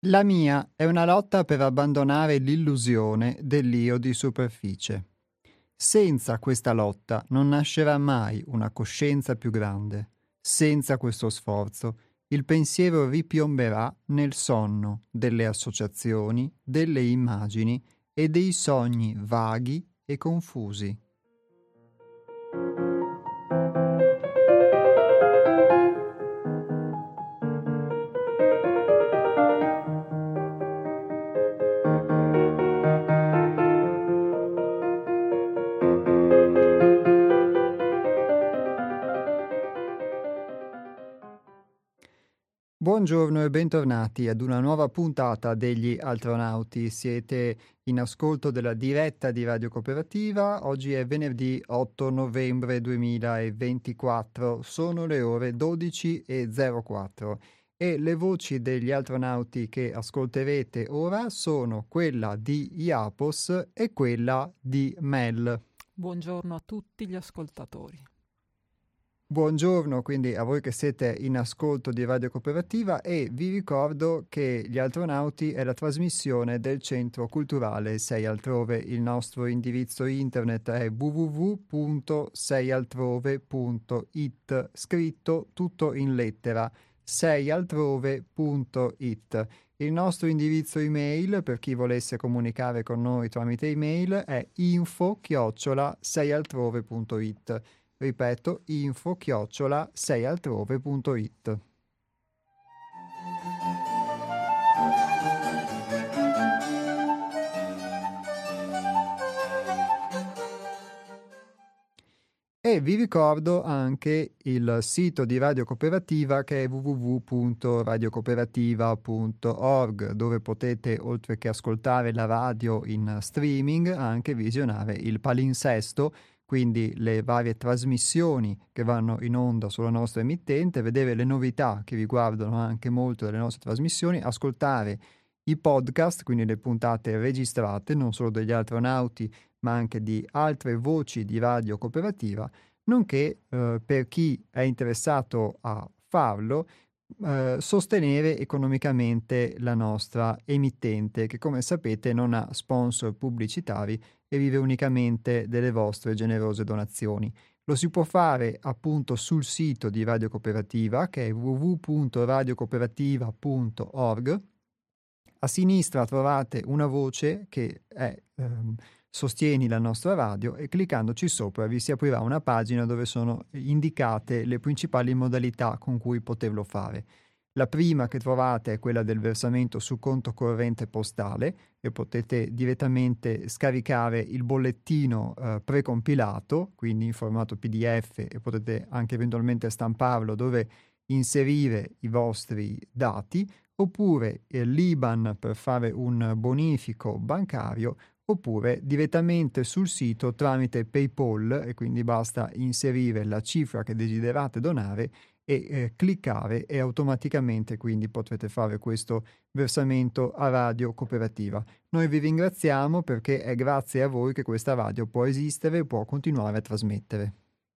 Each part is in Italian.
La mia è una lotta per abbandonare l'illusione dell'io di superficie. Senza questa lotta non nascerà mai una coscienza più grande. Senza questo sforzo, il pensiero ripiomberà nel sonno delle associazioni, delle immagini e dei sogni vaghi e confusi. Buongiorno e bentornati ad una nuova puntata degli Altronauti. Siete in ascolto della diretta di Radio Cooperativa. Oggi è venerdì 8 novembre 2024. Sono le ore 12:04 e le voci degli Altronauti che ascolterete ora sono quella di Iapos e quella di Mel. Buongiorno a tutti gli ascoltatori. Buongiorno quindi a voi che siete in ascolto di Radio Cooperativa e vi ricordo che Gli Altronauti è la trasmissione del Centro Culturale Sei Altrove. Il nostro indirizzo internet è www.seialtrove.it, scritto tutto in lettera, seialtrove.it. Il nostro indirizzo email, per chi volesse comunicare con noi tramite email, è info@seialtrove.it. Ripeto, info@seialtrove.it. E vi ricordo anche il sito di Radio Cooperativa che è www.radiocooperativa.org, dove potete, oltre che ascoltare la radio in streaming, anche visionare il palinsesto, quindi le varie trasmissioni che vanno in onda sulla nostra emittente, vedere le novità che riguardano anche molto delle nostre trasmissioni, ascoltare i podcast, quindi le puntate registrate, non solo degli Altronauti, ma anche di altre voci di Radio Cooperativa, nonché per chi è interessato a farlo, sostenere economicamente la nostra emittente, che come sapete non ha sponsor pubblicitari e vive unicamente delle vostre generose donazioni. Lo si può fare appunto sul sito di Radio Cooperativa, che è www.radiocooperativa.org. A sinistra trovate una voce che è Sostieni la nostra radio e cliccandoci sopra vi si aprirà una pagina dove sono indicate le principali modalità con cui poterlo fare. La prima che trovate è quella del versamento su conto corrente postale e potete direttamente scaricare il bollettino precompilato, quindi in formato PDF, e potete anche eventualmente stamparlo dove inserire i vostri dati, oppure l'IBAN per fare un bonifico bancario, oppure direttamente sul sito tramite PayPal, e quindi basta inserire la cifra che desiderate donare e cliccare e automaticamente quindi potrete fare questo versamento a Radio Cooperativa. Noi vi ringraziamo perché è grazie a voi che questa radio può esistere e può continuare a trasmettere.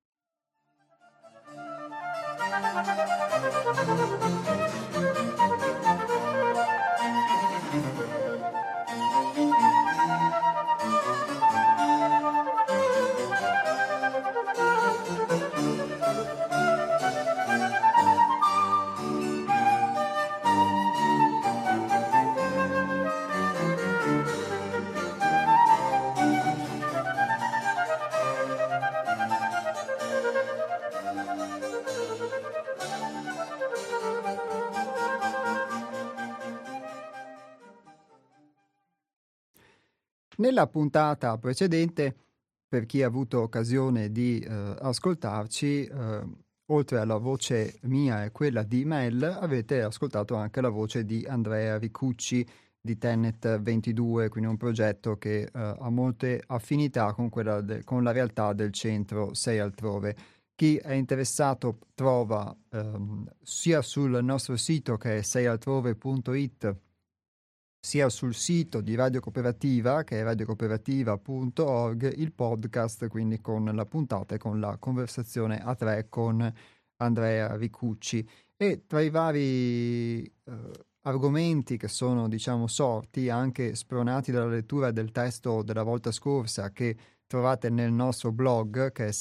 Nella puntata precedente, per chi ha avuto occasione di ascoltarci, oltre alla voce mia e quella di Mel, avete ascoltato anche la voce di Andrea Ricucci di Tenet 22, quindi un progetto che ha molte affinità con con la realtà del centro Sei Altrove. Chi è interessato trova sia sul nostro sito che è seialtrove.it, sia sul sito di Radio Cooperativa, che è radiocooperativa.org, il podcast, quindi con la puntata e con la conversazione a tre con Andrea Ricucci. E tra i vari argomenti che sono, diciamo, sorti, anche spronati dalla lettura del testo della volta scorsa che trovate nel nostro blog, che è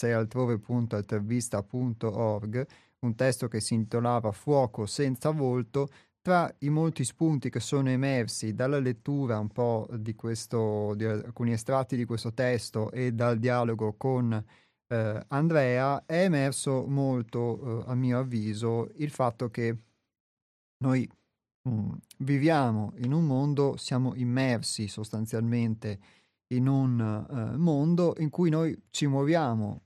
seialtrove.altervista.org, un testo che si intitolava Fuoco senza volto. Tra i molti spunti che sono emersi dalla lettura un po' di alcuni estratti di questo testo e dal dialogo con Andrea, è emerso molto, a mio avviso, il fatto che noi viviamo in un mondo, siamo immersi sostanzialmente in un mondo in cui noi ci muoviamo,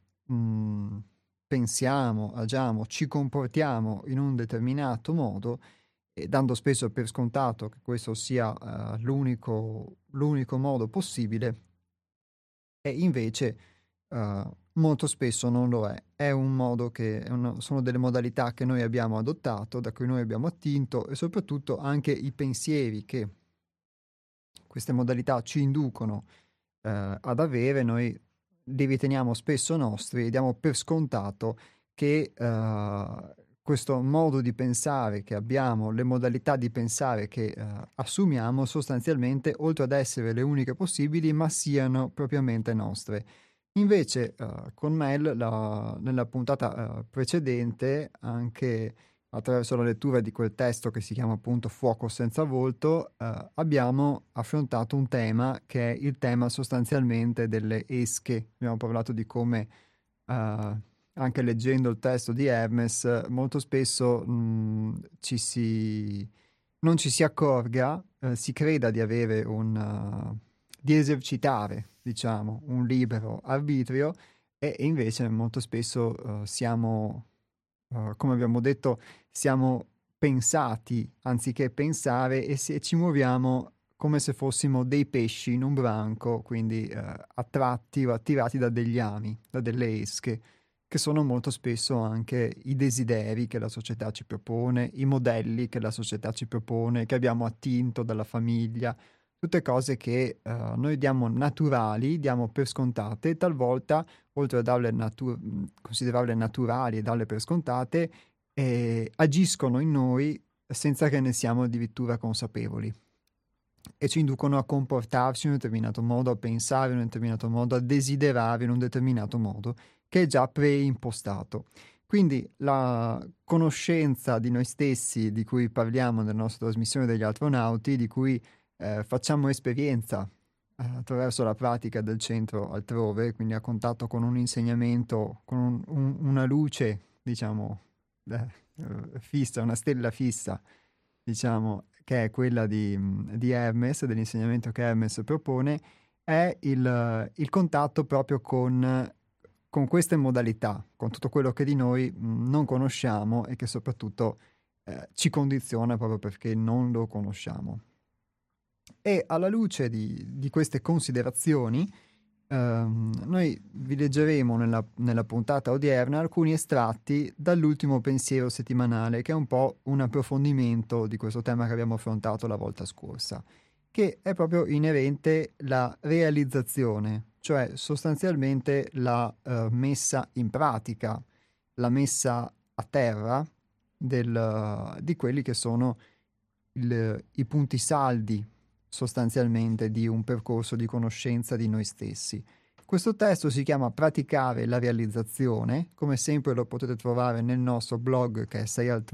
pensiamo, agiamo, ci comportiamo in un determinato modo, e dando spesso per scontato che questo sia l'unico modo possibile, e invece molto spesso non lo è. È un modo sono delle modalità che noi abbiamo adottato, da cui noi abbiamo attinto, e soprattutto anche i pensieri che queste modalità ci inducono ad avere, noi li riteniamo spesso nostri e diamo per scontato che questo modo di pensare che abbiamo, le modalità di pensare che assumiamo, sostanzialmente, oltre ad essere le uniche possibili, ma siano propriamente nostre. Invece con Mel, nella puntata precedente, anche attraverso la lettura di quel testo che si chiama appunto Fuoco senza volto, abbiamo affrontato un tema che è il tema sostanzialmente delle esche. Abbiamo parlato di come, anche leggendo il testo di Hermes, molto spesso non ci si accorga, si creda di avere di esercitare, diciamo, un libero arbitrio, e invece molto spesso siamo, come abbiamo detto, siamo pensati anziché pensare, e ci muoviamo come se fossimo dei pesci in un branco, quindi attratti o attirati da degli ami, da delle esche, che sono molto spesso anche i desideri che la società ci propone, i modelli che la società ci propone, che abbiamo attinto dalla famiglia, tutte cose che noi diamo naturali, diamo per scontate, talvolta, oltre a considerarle naturali e darle per scontate, agiscono in noi senza che ne siamo addirittura consapevoli, e ci inducono a comportarci in un determinato modo, a pensare in un determinato modo, a desiderare in un determinato modo, che è già preimpostato. Quindi la conoscenza di noi stessi, di cui parliamo nella nostra trasmissione degli astronauti, di cui facciamo esperienza attraverso la pratica del centro altrove, quindi a contatto con un insegnamento, con una luce, diciamo, fissa, una stella fissa, diciamo, che è quella di Hermes, dell'insegnamento che Hermes propone, è il contatto proprio con queste modalità, con tutto quello che di noi non conosciamo e che soprattutto ci condiziona proprio perché non lo conosciamo. E alla luce di queste considerazioni, noi vi leggeremo nella puntata odierna alcuni estratti dall'ultimo pensiero settimanale, che è un po' un approfondimento di questo tema che abbiamo affrontato la volta scorsa, che è proprio inerente alla realizzazione, cioè sostanzialmente la messa in pratica, la messa a terra di quelli che sono i punti saldi sostanzialmente di un percorso di conoscenza di noi stessi. Questo testo si chiama Praticare la realizzazione, come sempre lo potete trovare nel nostro blog, che è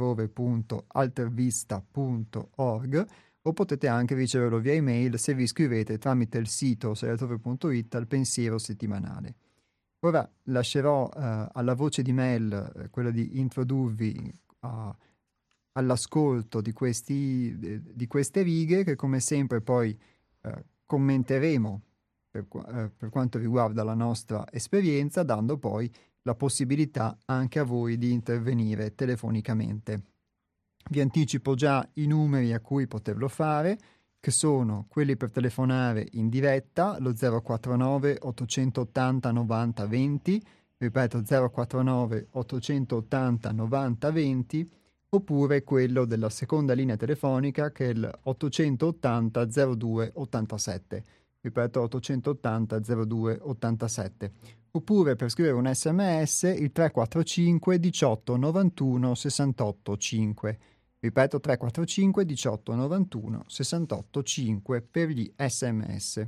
seialtrove.altervista.org, o potete anche riceverlo via email se vi iscrivete tramite il sito seialtrove.it al pensiero settimanale. Ora lascerò alla voce di Mel quella di introdurvi all'ascolto di queste righe, che come sempre poi commenteremo per quanto riguarda la nostra esperienza, dando poi la possibilità anche a voi di intervenire telefonicamente. Vi anticipo già i numeri a cui poterlo fare, che sono quelli per telefonare in diretta, lo 049 880 90 20, ripeto 049 880 90 20, oppure quello della seconda linea telefonica, che è il 880 02 87, ripeto 880 02 87, oppure per scrivere un sms il 345 18 91 68 5, Ripeto, 345 18 91 68 5 per gli SMS.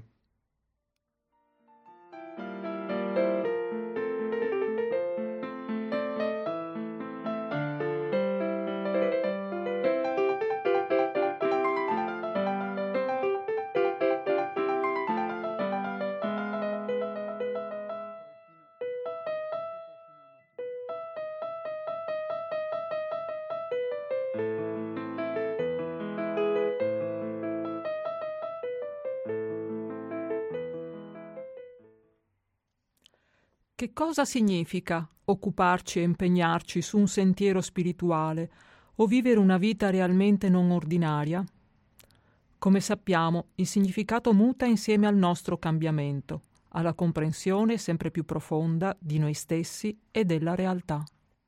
Che cosa significa occuparci e impegnarci su un sentiero spirituale o vivere una vita realmente non ordinaria? Come sappiamo, il significato muta insieme al nostro cambiamento, alla comprensione sempre più profonda di noi stessi e della realtà.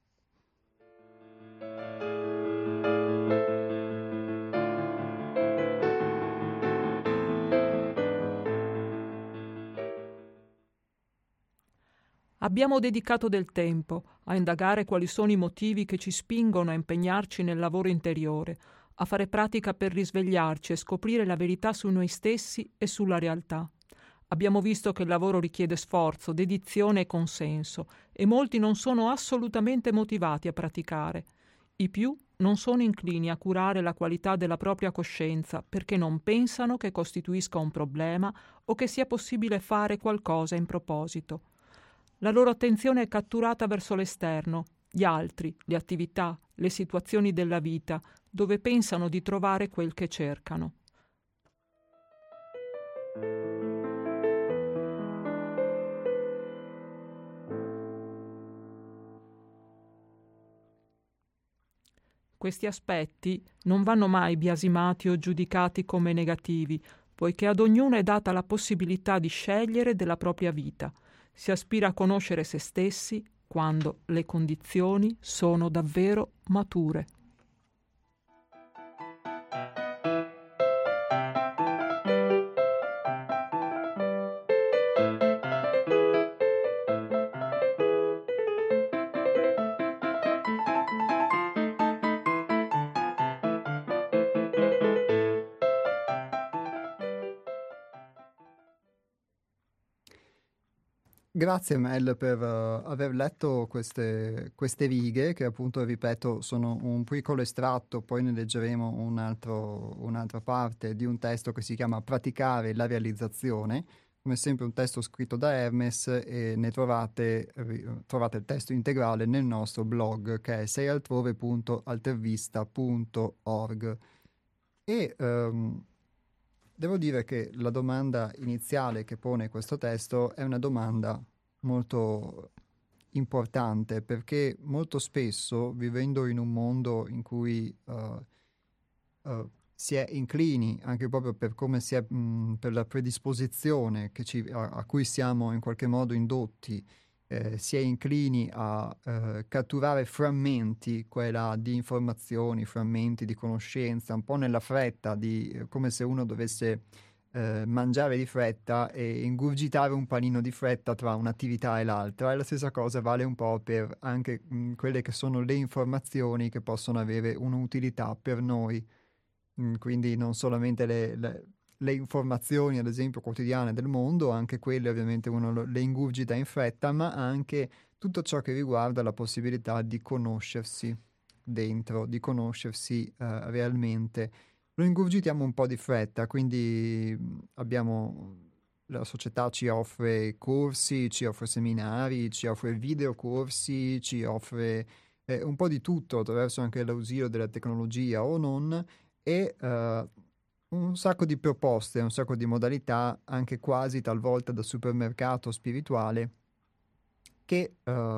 Abbiamo dedicato del tempo a indagare quali sono i motivi che ci spingono a impegnarci nel lavoro interiore, a fare pratica per risvegliarci e scoprire la verità su noi stessi e sulla realtà. Abbiamo visto che il lavoro richiede sforzo, dedizione e consenso, e molti non sono assolutamente motivati a praticare. I più non sono inclini a curare la qualità della propria coscienza perché non pensano che costituisca un problema o che sia possibile fare qualcosa in proposito. La loro attenzione è catturata verso l'esterno, gli altri, le attività, le situazioni della vita, dove pensano di trovare quel che cercano. Questi aspetti non vanno mai biasimati o giudicati come negativi, poiché ad ognuno è data la possibilità di scegliere della propria vita. Si aspira a conoscere se stessi quando le condizioni sono davvero mature. Grazie Mel per aver letto queste righe che appunto, ripeto, sono un piccolo estratto, poi ne leggeremo un'altra parte di un testo che si chiama Praticare la realizzazione, come sempre un testo scritto da Hermes, e ne trovate il testo integrale nel nostro blog che è seialtrove.altervista.org. E devo dire che la domanda iniziale che pone questo testo è una domanda molto importante, perché molto spesso, vivendo in un mondo in cui si è inclini, anche proprio per come si è, per la predisposizione a cui siamo in qualche modo indotti, si è inclini a catturare frammenti quella di informazioni, frammenti di conoscenza, un po' nella fretta, come se uno dovesse mangiare di fretta e ingurgitare un panino di fretta tra un'attività e l'altra. E la stessa cosa vale un po' per anche quelle che sono le informazioni che possono avere un'utilità per noi. Quindi non solamente le informazioni, ad esempio, quotidiane del mondo, anche quelle ovviamente uno le ingurgita in fretta, ma anche tutto ciò che riguarda la possibilità di conoscersi dentro, di conoscersi realmente. Lo ingurgitiamo un po' di fretta, quindi la società ci offre corsi, ci offre seminari, ci offre videocorsi, ci offre un po' di tutto attraverso anche l'ausilio della tecnologia o non, e un sacco di proposte, un sacco di modalità, anche quasi talvolta da supermercato spirituale, che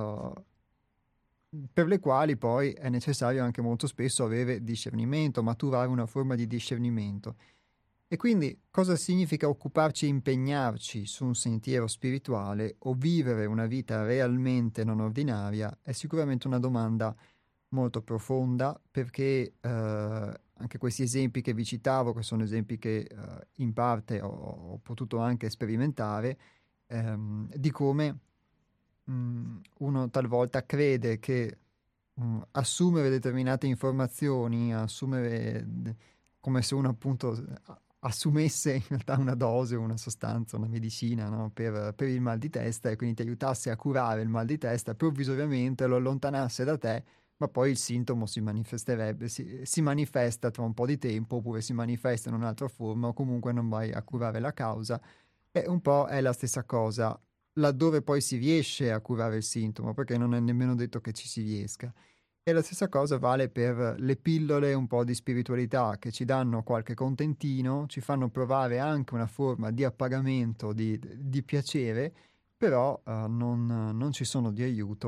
per le quali poi è necessario anche molto spesso avere discernimento, maturare una forma di discernimento. E quindi cosa significa occuparci e impegnarci su un sentiero spirituale o vivere una vita realmente non ordinaria? È sicuramente una domanda molto profonda, perché anche questi esempi che vi citavo, che sono esempi che in parte ho potuto anche sperimentare, di come uno talvolta crede che assumere determinate informazioni, come se uno appunto assumesse in realtà una dose, una sostanza, una medicina, no? per il mal di testa, e quindi ti aiutasse a curare il mal di testa, provvisoriamente lo allontanasse da te, ma poi il sintomo si manifesterebbe, si manifesta tra un po' di tempo, oppure si manifesta in un'altra forma, o comunque non vai a curare la causa. E un po' è la stessa cosa laddove poi si riesce a curare il sintomo, perché non è nemmeno detto che ci si riesca. E la stessa cosa vale per le pillole un po' di spiritualità, che ci danno qualche contentino, ci fanno provare anche una forma di appagamento, di piacere, però non ci sono di aiuto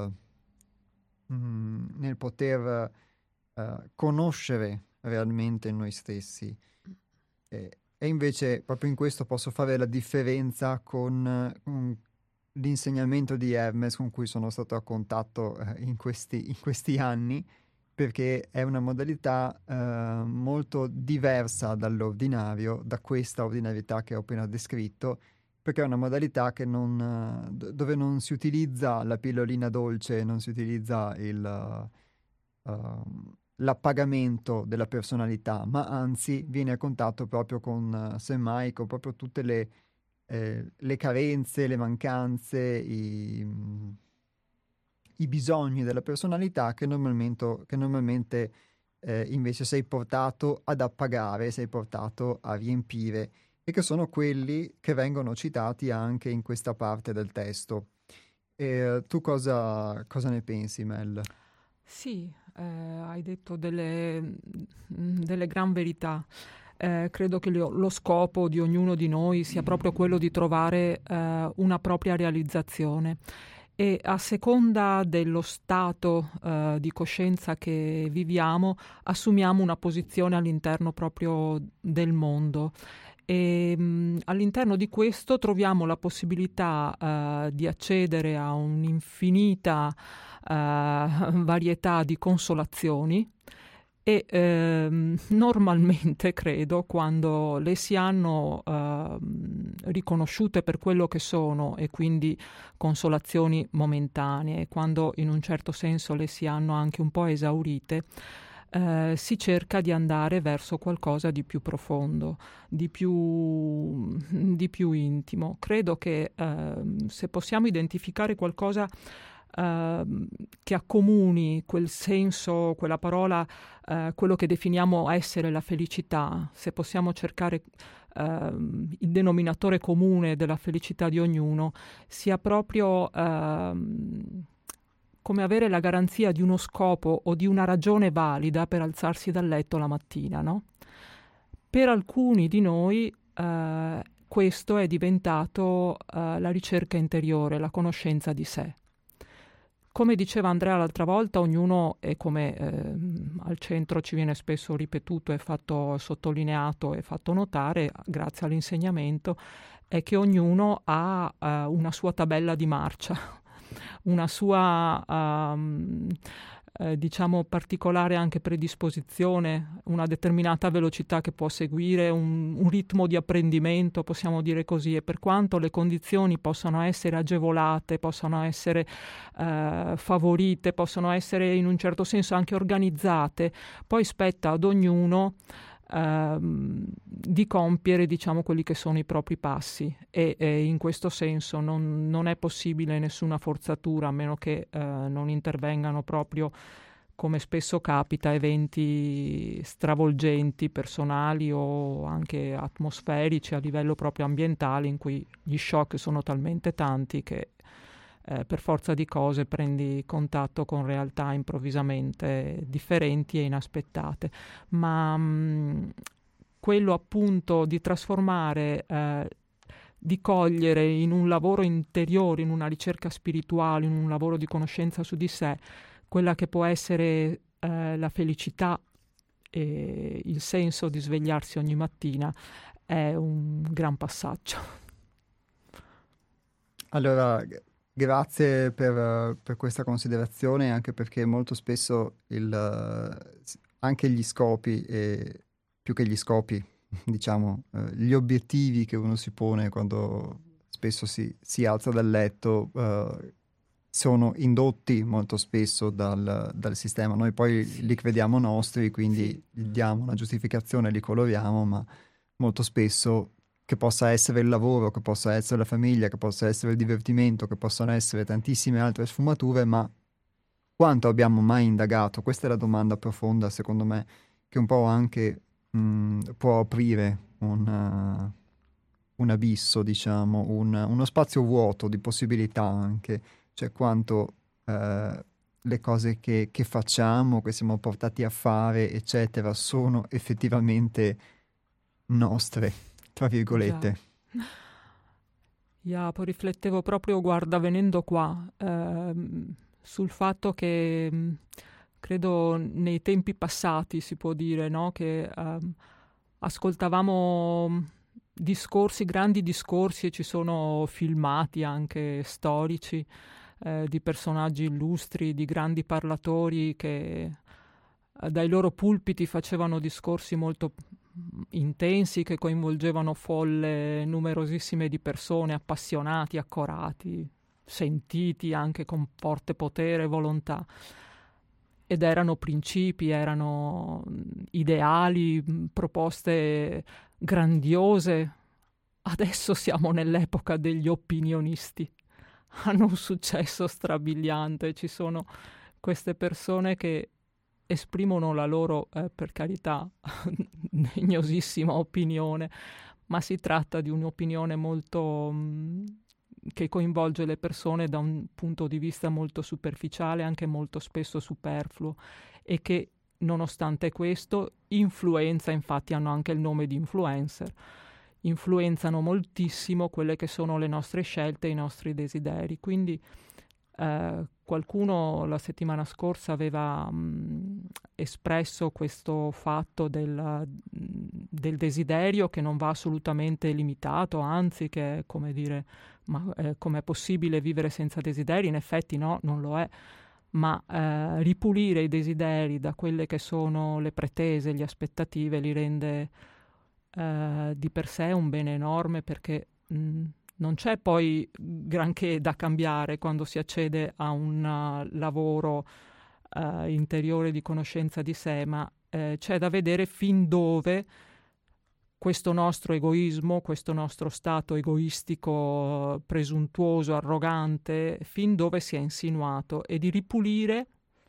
nel poter conoscere realmente noi stessi. E invece proprio in questo posso fare la differenza con l'insegnamento di Hermes, con cui sono stato a contatto in questi anni, perché è una modalità molto diversa dall'ordinario, da questa ordinarietà che ho appena descritto, perché è una modalità che dove non si utilizza la pillolina dolce, non si utilizza l'appagamento della personalità, ma anzi viene a contatto proprio con, semmai, con proprio tutte le carenze, le mancanze, i bisogni della personalità che normalmente invece sei portato ad appagare, sei portato a riempire, e che sono quelli che vengono citati anche in questa parte del testo. Tu cosa ne pensi, Mel? Sì, hai detto delle gran verità. Credo che lo scopo di ognuno di noi sia proprio quello di trovare una propria realizzazione, e a seconda dello stato di coscienza che viviamo assumiamo una posizione all'interno proprio del mondo. E all'interno di questo troviamo la possibilità di accedere a un'infinita varietà di consolazioni, e normalmente credo, quando le si hanno riconosciute per quello che sono, e quindi consolazioni momentanee, quando in un certo senso le si hanno anche un po' esaurite, si cerca di andare verso qualcosa di più profondo, di più intimo. Credo che se possiamo identificare qualcosa che accomuni quel senso, quella parola, quello che definiamo essere la felicità, se possiamo cercare il denominatore comune della felicità di ognuno, sia proprio come avere la garanzia di uno scopo o di una ragione valida per alzarsi dal letto la mattina, no? Per alcuni di noi questo è diventato la ricerca interiore, la conoscenza di sé. Come diceva Andrea l'altra volta, ognuno, e come al centro ci viene spesso ripetuto e fatto sottolineato e fatto notare, grazie all'insegnamento, è che ognuno ha una sua tabella di marcia, una sua diciamo particolare anche predisposizione, una determinata velocità che può seguire, un ritmo di apprendimento, possiamo dire così, e per quanto le condizioni possano essere agevolate, possano essere favorite, possono essere in un certo senso anche organizzate, poi spetta ad ognuno di compiere, diciamo, quelli che sono i propri passi, e in questo senso non è possibile nessuna forzatura, a meno che non intervengano proprio, come spesso capita, eventi stravolgenti, personali o anche atmosferici a livello proprio ambientale, in cui gli shock sono talmente tanti che per forza di cose prendi contatto con realtà improvvisamente differenti e inaspettate. Ma quello appunto di trasformare, di cogliere in un lavoro interiore, in una ricerca spirituale, in un lavoro di conoscenza su di sé, quella che può essere la felicità e il senso di svegliarsi ogni mattina, è un gran passaggio. Allora, grazie per questa considerazione, anche perché molto spesso anche gli scopi, e più che gli scopi, diciamo, gli obiettivi che uno si pone quando spesso si alza dal letto, sono indotti molto spesso dal sistema. Noi poi li crediamo nostri, quindi gli diamo una giustificazione, li coloriamo, ma molto spesso, che possa essere il lavoro, che possa essere la famiglia, che possa essere il divertimento, che possano essere tantissime altre sfumature, ma quanto abbiamo mai indagato? Questa è la domanda profonda, secondo me, che un po' anche può aprire un abisso, diciamo, uno spazio vuoto di possibilità anche, cioè quanto le cose che facciamo, che siamo portati a fare, eccetera, sono effettivamente nostre, tra Già. virgolette. Poi riflettevo proprio, guarda, venendo qua, sul fatto che credo nei tempi passati, si può dire, no? Che ascoltavamo discorsi, grandi discorsi, e ci sono filmati anche storici di personaggi illustri, di grandi parlatori che dai loro pulpiti facevano discorsi molto intensi, che coinvolgevano folle numerosissime di persone, appassionati, accorati, sentiti anche con forte potere e volontà. Ed erano principi, erano ideali, proposte grandiose. Adesso siamo nell'epoca degli opinionisti. Hanno un successo strabiliante. Ci sono queste persone che esprimono la loro, per carità, degnosissima opinione, ma si tratta di un'opinione molto che coinvolge le persone da un punto di vista molto superficiale, anche molto spesso superfluo, e che nonostante questo influenza, infatti hanno anche il nome di influencer, influenzano moltissimo quelle che sono le nostre scelte e i nostri desideri. Quindi qualcuno la settimana scorsa aveva espresso questo fatto del desiderio, che non va assolutamente limitato, anzi che è come dire, ma com'è possibile vivere senza desideri? In effetti no, non lo è, ma ripulire i desideri da quelle che sono le pretese, le aspettative, li rende di per sé un bene enorme, perché non c'è poi granché da cambiare quando si accede a un lavoro interiore di conoscenza di sé, ma c'è da vedere fin dove questo nostro egoismo, questo nostro stato egoistico, presuntuoso, arrogante, fin dove si è insinuato, e di ripulire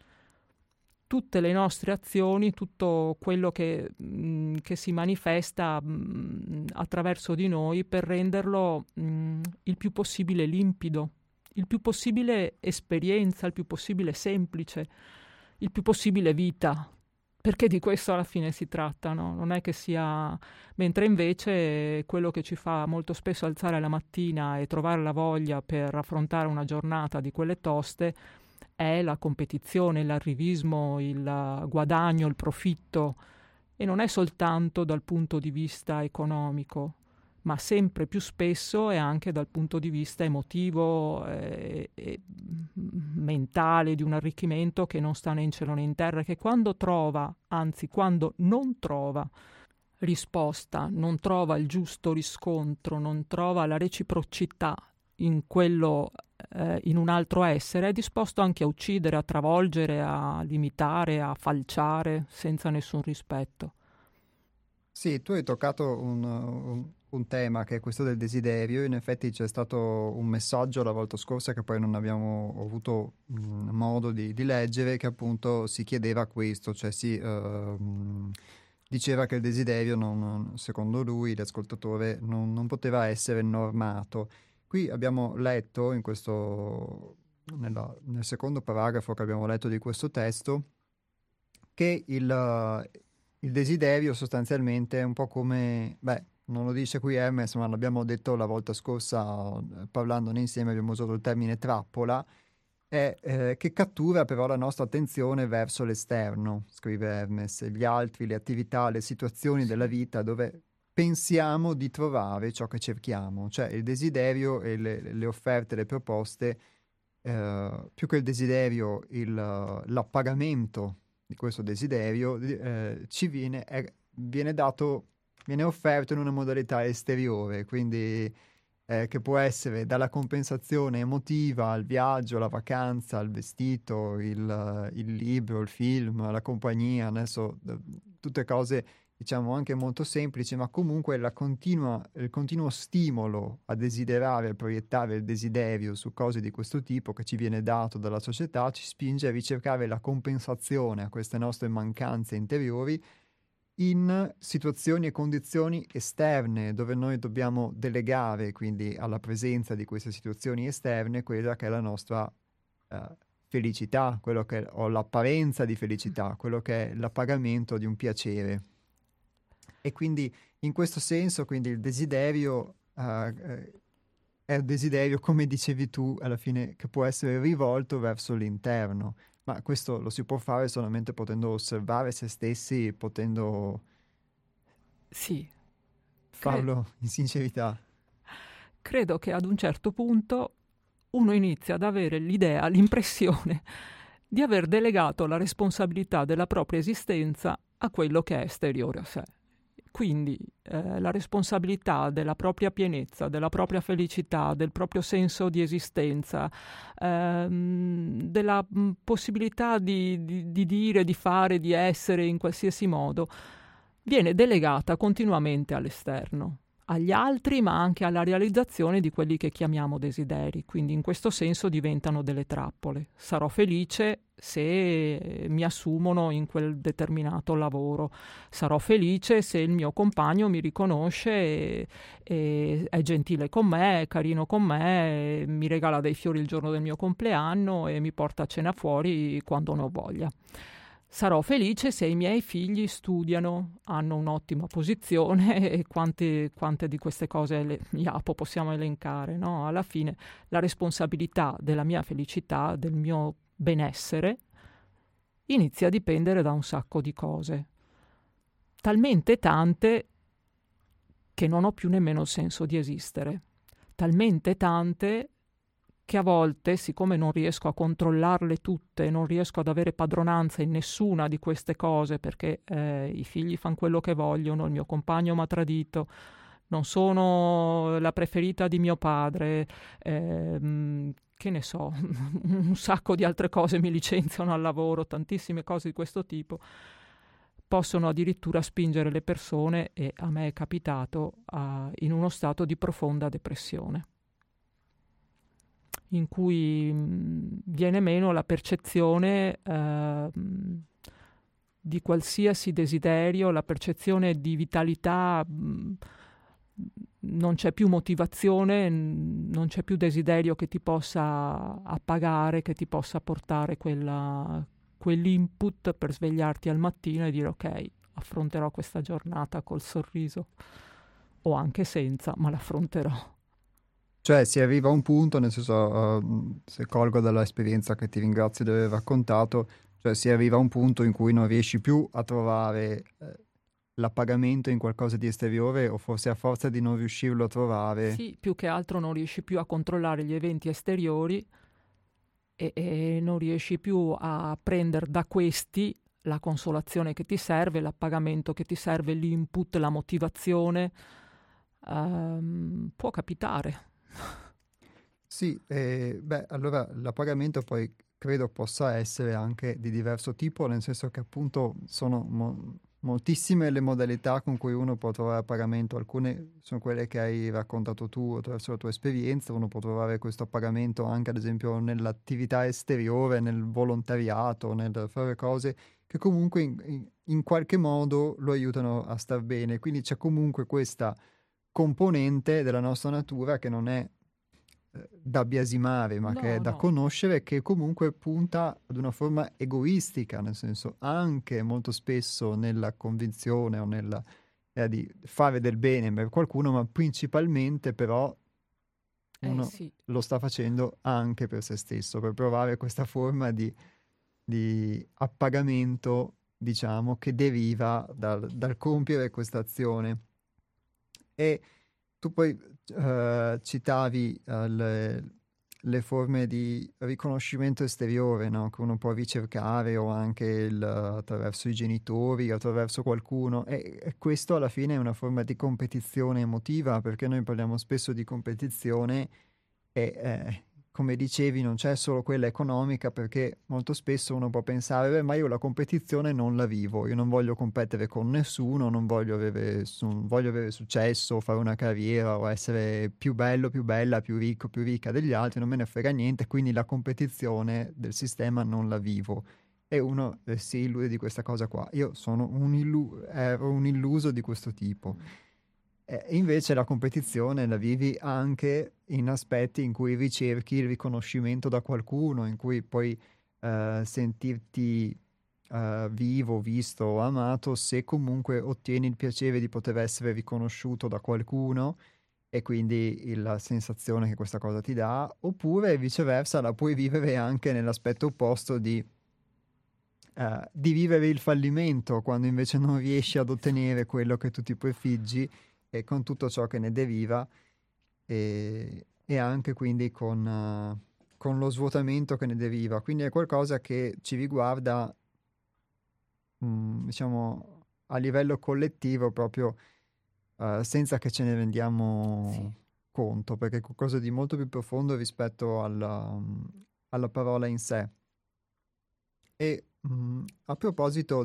tutte le nostre azioni, tutto quello che si manifesta attraverso di noi, per renderlo il più possibile limpido, il più possibile esperienza, il più possibile semplice, il più possibile vita, perché di questo alla fine si tratta, no? Non è che sia... Mentre invece quello che ci fa molto spesso alzare la mattina e trovare la voglia per affrontare una giornata di quelle toste è la competizione, l'arrivismo, il guadagno, il profitto, e non è soltanto dal punto di vista economico, ma sempre più spesso è anche dal punto di vista emotivo e mentale, di un arricchimento che non sta né in cielo né in terra, che quando trova, anzi quando non trova risposta, non trova il giusto riscontro, non trova la reciprocità in quello, in un altro essere, è disposto anche a uccidere, a travolgere, a limitare, a falciare senza nessun rispetto. Sì, tu hai toccato un tema che è questo del desiderio. In effetti c'è stato un messaggio la volta scorsa che poi non abbiamo avuto modo di leggere, che appunto si chiedeva questo, cioè diceva che il desiderio, secondo lui, l'ascoltatore, non poteva essere normato. Qui abbiamo letto nel secondo paragrafo che abbiamo letto di questo testo, che il desiderio sostanzialmente è un po' come, beh, non lo dice qui Hermes, ma l'abbiamo detto la volta scorsa, parlandone insieme abbiamo usato il termine trappola, che cattura però la nostra attenzione verso l'esterno, scrive Hermes, gli altri, le attività, le situazioni della vita dove pensiamo di trovare ciò che cerchiamo, cioè il desiderio e le offerte, le proposte, più che il desiderio, l'appagamento di questo desiderio ci viene dato, viene offerto in una modalità esteriore, quindi che può essere dalla compensazione emotiva al viaggio, alla vacanza, al vestito, il libro, il film, la compagnia, adesso tutte cose diciamo anche molto semplici, ma comunque il continuo stimolo a desiderare, a proiettare il desiderio su cose di questo tipo che ci viene dato dalla società ci spinge a ricercare la compensazione a queste nostre mancanze interiori in situazioni e condizioni esterne, dove noi dobbiamo delegare quindi alla presenza di queste situazioni esterne quella che è la nostra felicità, quello che o l'apparenza di felicità, quello che è l'appagamento di un piacere. E quindi in questo senso, quindi il desiderio è un desiderio, come dicevi tu, alla fine che può essere rivolto verso l'interno. Ma questo lo si può fare solamente potendo osservare se stessi, potendo Sì, farlo in sincerità. credo che ad un certo punto uno inizia ad avere l'idea, l'impressione di aver delegato la responsabilità della propria esistenza a quello che è esteriore a sé. Quindi la responsabilità della propria pienezza, della propria felicità, del proprio senso di esistenza, della possibilità di dire, di fare, di essere in qualsiasi modo, viene delegata continuamente all'esterno, agli altri, ma anche alla realizzazione di quelli che chiamiamo desideri. Quindi in questo senso diventano delle trappole. Sarò felice se mi assumono in quel determinato lavoro, sarò felice se il mio compagno mi riconosce e è gentile con me, è carino con me, mi regala dei fiori il giorno del mio compleanno e mi porta a cena fuori quando ne ho voglia. Sarò felice se i miei figli studiano, hanno un'ottima posizione e quante di queste cose, Iapo, possiamo elencare, no? Alla fine la responsabilità della mia felicità, del mio benessere, inizia a dipendere da un sacco di cose. Talmente tante che non ho più nemmeno il senso di esistere. Talmente tante che a volte, siccome non riesco a controllarle tutte, non riesco ad avere padronanza in nessuna di queste cose, perché i figli fanno quello che vogliono, il mio compagno mi ha tradito, non sono la preferita di mio padre, che ne so, un sacco di altre cose mi licenziano al lavoro, tantissime cose di questo tipo, possono addirittura spingere le persone, e a me è capitato, in uno stato di profonda depressione, in cui viene meno la percezione di qualsiasi desiderio, la percezione di vitalità, non c'è più motivazione, non c'è più desiderio che ti possa appagare, che ti possa portare quell'input per svegliarti al mattino e dire ok, affronterò questa giornata col sorriso, o anche senza, ma l'affronterò. Cioè si arriva a un punto, nel senso, se colgo dall'esperienza che ti ringrazio di aver raccontato, cioè si arriva a un punto in cui non riesci più a trovare l'appagamento in qualcosa di esteriore, o forse a forza di non riuscirlo a trovare. Sì, più che altro non riesci più a controllare gli eventi esteriori e non riesci più a prendere da questi la consolazione che ti serve, l'appagamento che ti serve, l'input, la motivazione. Può capitare. Sì, beh, allora l'appagamento poi credo possa essere anche di diverso tipo, nel senso che appunto sono moltissime le modalità con cui uno può trovare appagamento. Alcune sono quelle che hai raccontato tu attraverso la tua esperienza. Uno può trovare questo appagamento anche ad esempio nell'attività esteriore, nel volontariato, nel fare cose che comunque in qualche modo lo aiutano a star bene. Quindi c'è comunque questa componente della nostra natura che non è da biasimare, ma che è da conoscere, che comunque punta ad una forma egoistica, nel senso anche molto spesso nella convinzione o nella di fare del bene per qualcuno, ma principalmente però uno Sì. lo sta facendo anche per se stesso, per provare questa forma di appagamento, diciamo, che deriva dal compiere questa azione. E tu poi citavi le forme di riconoscimento esteriore, no? Che uno può ricercare o anche attraverso i genitori, attraverso qualcuno e questo alla fine è una forma di competizione emotiva perché noi parliamo spesso di competizione e come dicevi non c'è solo quella economica perché molto spesso uno può pensare "Beh, ma io la competizione non la vivo, io non voglio competere con nessuno, non voglio avere successo, fare una carriera o essere più bello, più bella, più ricco, più ricca degli altri, non me ne frega niente, quindi la competizione del sistema non la vivo. E uno si illude di questa cosa qua. Io ero un illuso di questo tipo. E invece la competizione la vivi anche in aspetti in cui ricerchi il riconoscimento da qualcuno, in cui puoi sentirti vivo, visto o amato se comunque ottieni il piacere di poter essere riconosciuto da qualcuno e quindi la sensazione che questa cosa ti dà, oppure viceversa la puoi vivere anche nell'aspetto opposto di vivere il fallimento quando invece non riesci ad ottenere quello che tu ti prefiggi e con tutto ciò che ne deriva e anche quindi con lo svuotamento che ne deriva. Quindi è qualcosa che ci riguarda, diciamo, a livello collettivo proprio senza che ce ne rendiamo Sì. conto, perché è qualcosa di molto più profondo rispetto alla parola in sé. E a proposito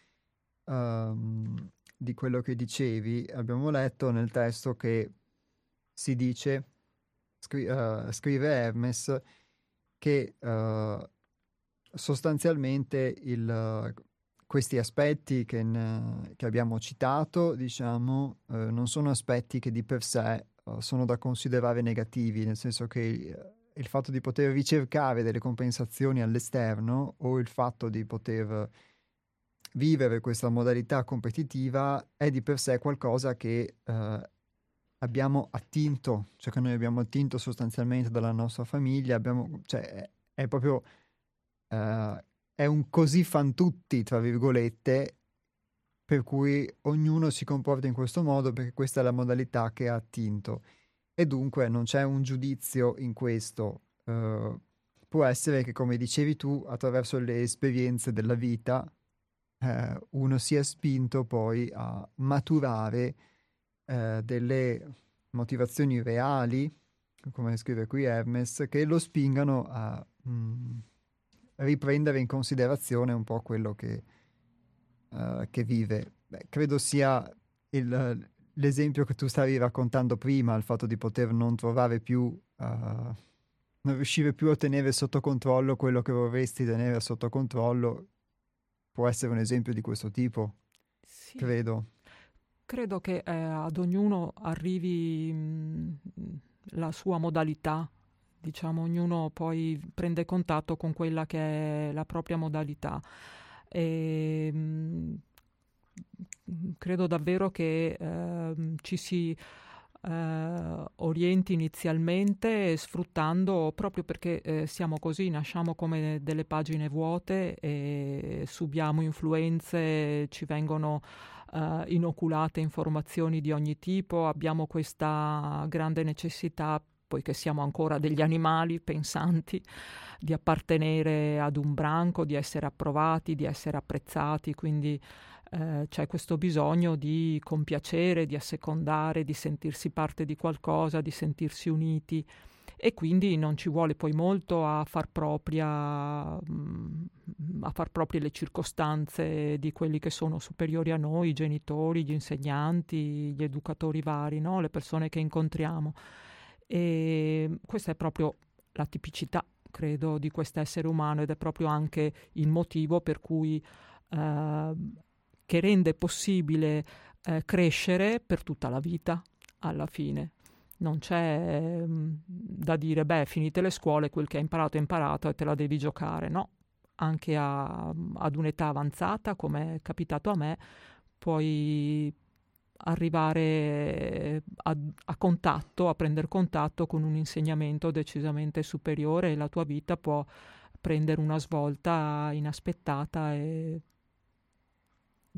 di quello che dicevi, abbiamo letto nel testo che si dice, scrive Hermes, che sostanzialmente questi aspetti che abbiamo citato, diciamo, non sono aspetti che di per sé sono da considerare negativi, nel senso che il fatto di poter ricercare delle compensazioni all'esterno o il fatto di poter vivere questa modalità competitiva è di per sé qualcosa che abbiamo attinto, cioè che noi abbiamo attinto sostanzialmente dalla nostra famiglia, cioè è proprio è un così fan tutti, tra virgolette, per cui ognuno si comporta in questo modo perché questa è la modalità che ha attinto. E dunque non c'è un giudizio in questo. Può essere che, come dicevi tu, attraverso le esperienze della vita, uno sia spinto poi a maturare delle motivazioni reali, come scrive qui Hermes, che lo spingano a riprendere in considerazione un po' quello che vive. Beh, credo sia l'esempio che tu stavi raccontando prima, il fatto di poter non trovare più, non riuscire più a tenere sotto controllo quello che vorresti tenere sotto controllo, può essere un esempio di questo tipo, Sì, credo. credo che ad ognuno arrivi la sua modalità, diciamo, ognuno poi prende contatto con quella che è la propria modalità. E, credo davvero che ci si orienti inizialmente sfruttando, proprio perché siamo così, nasciamo come delle pagine vuote e subiamo influenze, ci vengono inoculate informazioni di ogni tipo, abbiamo questa grande necessità, poiché siamo ancora degli animali pensanti, di appartenere ad un branco, di essere approvati, di essere apprezzati, quindi c'è questo bisogno di compiacere, di assecondare, di sentirsi parte di qualcosa, di sentirsi uniti e quindi non ci vuole poi molto a far proprie le circostanze di quelli che sono superiori a noi, i genitori, gli insegnanti, gli educatori vari, no? Le persone che incontriamo. E questa è proprio la tipicità, credo, di quest'essere umano ed è proprio anche il motivo per cui che rende possibile crescere per tutta la vita alla fine. Non c'è da dire, beh, finite le scuole, quel che hai imparato è imparato e te la devi giocare. No, anche ad un'età avanzata, come è capitato a me, puoi arrivare a contatto, a prendere contatto con un insegnamento decisamente superiore e la tua vita può prendere una svolta inaspettata e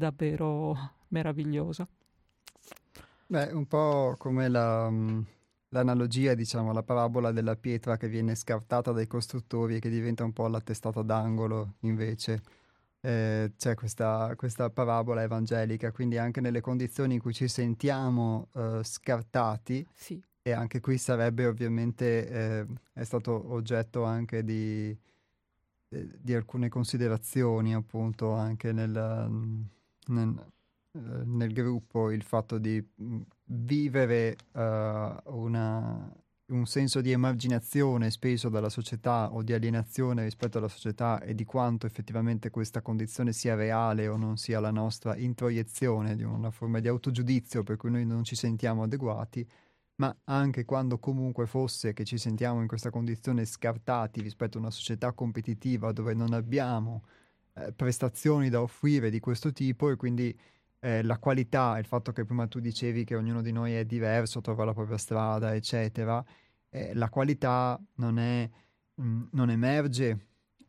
davvero meravigliosa. Beh, un po' come l'analogia, diciamo, la parabola della pietra che viene scartata dai costruttori e che diventa un po' la testata d'angolo invece. C'è questa parabola evangelica, quindi anche nelle condizioni in cui ci sentiamo scartati, Sì, e anche qui sarebbe ovviamente, è stato oggetto anche di alcune considerazioni appunto anche nel, nel gruppo, il fatto di vivere un senso di emarginazione spesso dalla società o di alienazione rispetto alla società, e di quanto effettivamente questa condizione sia reale o non sia la nostra introiezione di una forma di autogiudizio per cui noi non ci sentiamo adeguati, ma anche quando comunque fosse che ci sentiamo in questa condizione scartati rispetto a una società competitiva dove non abbiamo prestazioni da offrire di questo tipo, e quindi la qualità, il fatto che prima tu dicevi che ognuno di noi è diverso, trova la propria strada, eccetera, la qualità non emerge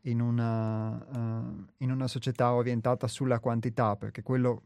in una società orientata sulla quantità, perché quello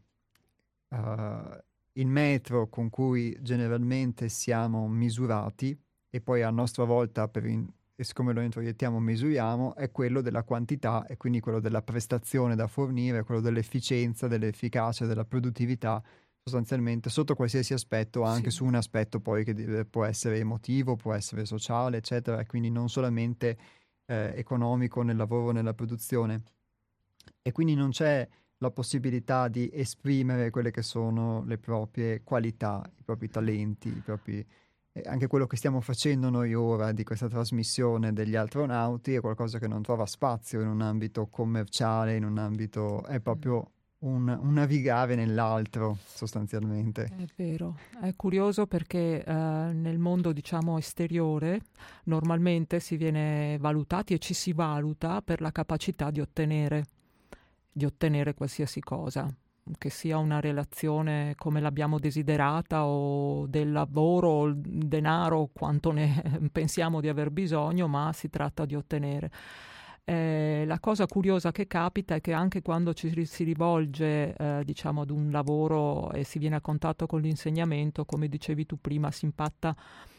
il metro con cui generalmente siamo misurati, e poi a nostra volta, e siccome lo introiettiamo, misuriamo, è quello della quantità, e quindi quello della prestazione da fornire, quello dell'efficienza, dell'efficacia, della produttività, sostanzialmente sotto qualsiasi aspetto, anche sì. su un aspetto poi che può essere emotivo, può essere sociale, eccetera, e quindi non solamente economico nel lavoro, nella produzione. E quindi non c'è la possibilità di esprimere quelle che sono le proprie qualità, i propri talenti, anche quello che stiamo facendo noi ora di questa trasmissione degli astronauti è qualcosa che non trova spazio in un ambito commerciale, in un ambito, è proprio un navigare nell'altro sostanzialmente. È vero, è curioso perché nel mondo, diciamo, esteriore normalmente si viene valutati e ci si valuta per la capacità di ottenere qualsiasi cosa, che sia una relazione come l'abbiamo desiderata o del lavoro o il denaro quanto ne pensiamo di aver bisogno, ma si tratta di ottenere. La cosa curiosa che capita è che anche quando si rivolge, diciamo, ad un lavoro e si viene a contatto con l'insegnamento, come dicevi tu prima, si impatta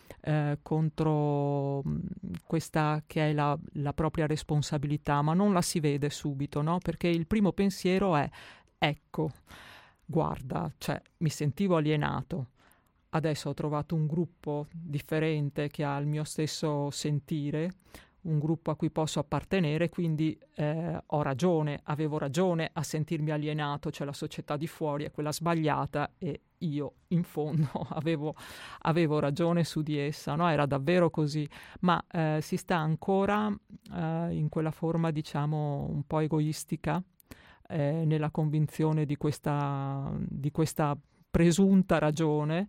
contro questa che è la propria responsabilità, ma non la si vede subito, no? Perché il primo pensiero è, ecco, guarda, cioè, mi sentivo alienato. Adesso ho trovato un gruppo differente che ha il mio stesso sentire, un gruppo a cui posso appartenere, quindi avevo ragione a sentirmi alienato, cioè la società di fuori è quella sbagliata e io in fondo avevo ragione su di essa, no? Era davvero così, ma si sta ancora in quella forma, diciamo, un po' egoistica, nella convinzione di questa presunta ragione.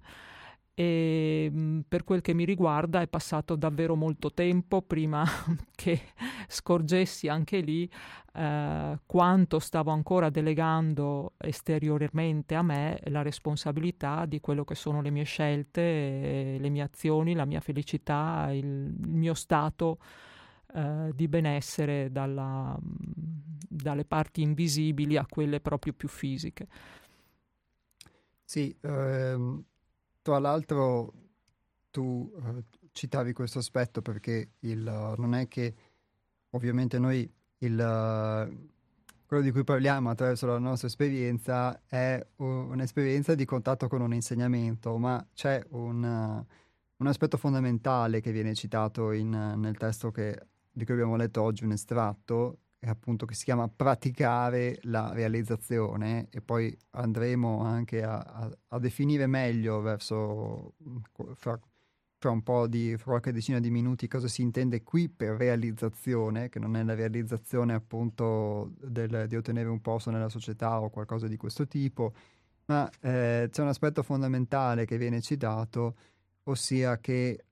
E per quel che mi riguarda è passato davvero molto tempo prima che scorgessi anche lì quanto stavo ancora delegando esteriormente a me la responsabilità di quello che sono le mie scelte, le mie azioni, la mia felicità, il mio stato di benessere dalle parti invisibili a quelle proprio più fisiche. Sì, tra l'altro tu citavi questo aspetto perché non è che ovviamente noi quello di cui parliamo attraverso la nostra esperienza è un'esperienza di contatto con un insegnamento, ma c'è un aspetto fondamentale che viene citato nel testo di cui abbiamo letto oggi un estratto, e appunto che si chiama praticare la realizzazione, e poi andremo anche a definire meglio fra fra qualche decina di minuti cosa si intende qui per realizzazione, che non è la realizzazione appunto di ottenere un posto nella società o qualcosa di questo tipo, ma c'è un aspetto fondamentale che viene citato, ossia che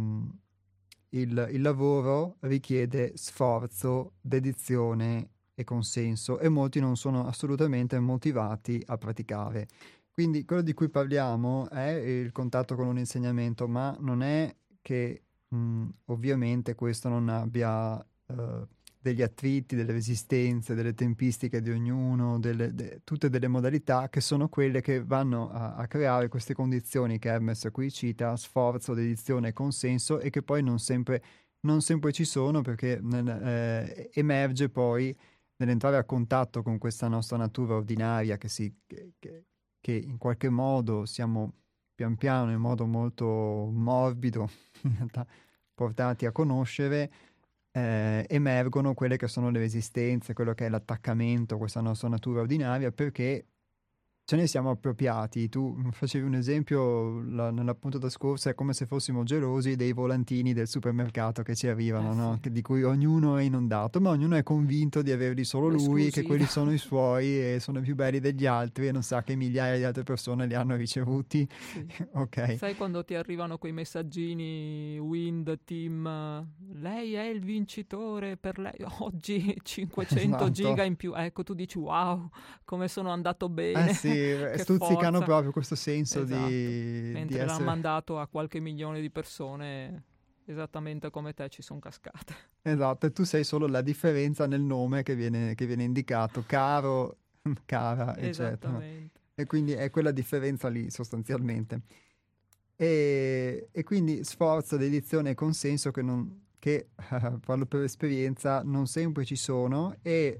il lavoro richiede sforzo, dedizione e consenso, e molti non sono assolutamente motivati a praticare. Quindi quello di cui parliamo è il contatto con un insegnamento, ma non è che ovviamente questo non abbia degli attriti, delle resistenze, delle tempistiche di ognuno, tutte delle modalità che sono quelle che vanno a creare queste condizioni che Hermes qui cita, sforzo, dedizione e consenso, e che poi non sempre ci sono, perché emerge poi nell'entrare a contatto con questa nostra natura ordinaria che in qualche modo siamo pian piano, in modo molto morbido, in realtà, portati a conoscere. Emergono quelle che sono le resistenze, quello che è l'attaccamento a questa nostra natura ordinaria, perché ce ne siamo appropriati. Tu facevi un esempio nella puntata scorsa, è come se fossimo gelosi dei volantini del supermercato che ci arrivano, no? Di cui ognuno è inondato, ma ognuno è convinto di averli solo lui, che quelli sono i suoi e sono più belli degli altri, e non sa che migliaia di altre persone li hanno ricevuti. Sì. Ok. Sai quando ti arrivano quei messaggini Wind Team, lei è il vincitore, per lei oggi 500 Esatto. giga in più, ecco, tu dici wow, come sono andato bene. Sì, stuzzicano forza. proprio questo senso Esatto. di Mentre essere... l'hanno mandato a qualche milione di persone, esattamente come te ci sono cascate. Esatto, e tu sei solo la differenza nel nome che viene indicato, caro, cara, eccetera. Esattamente. E quindi è quella differenza lì sostanzialmente. E quindi sforzo, dedizione e consenso che parlo per esperienza, non sempre ci sono, e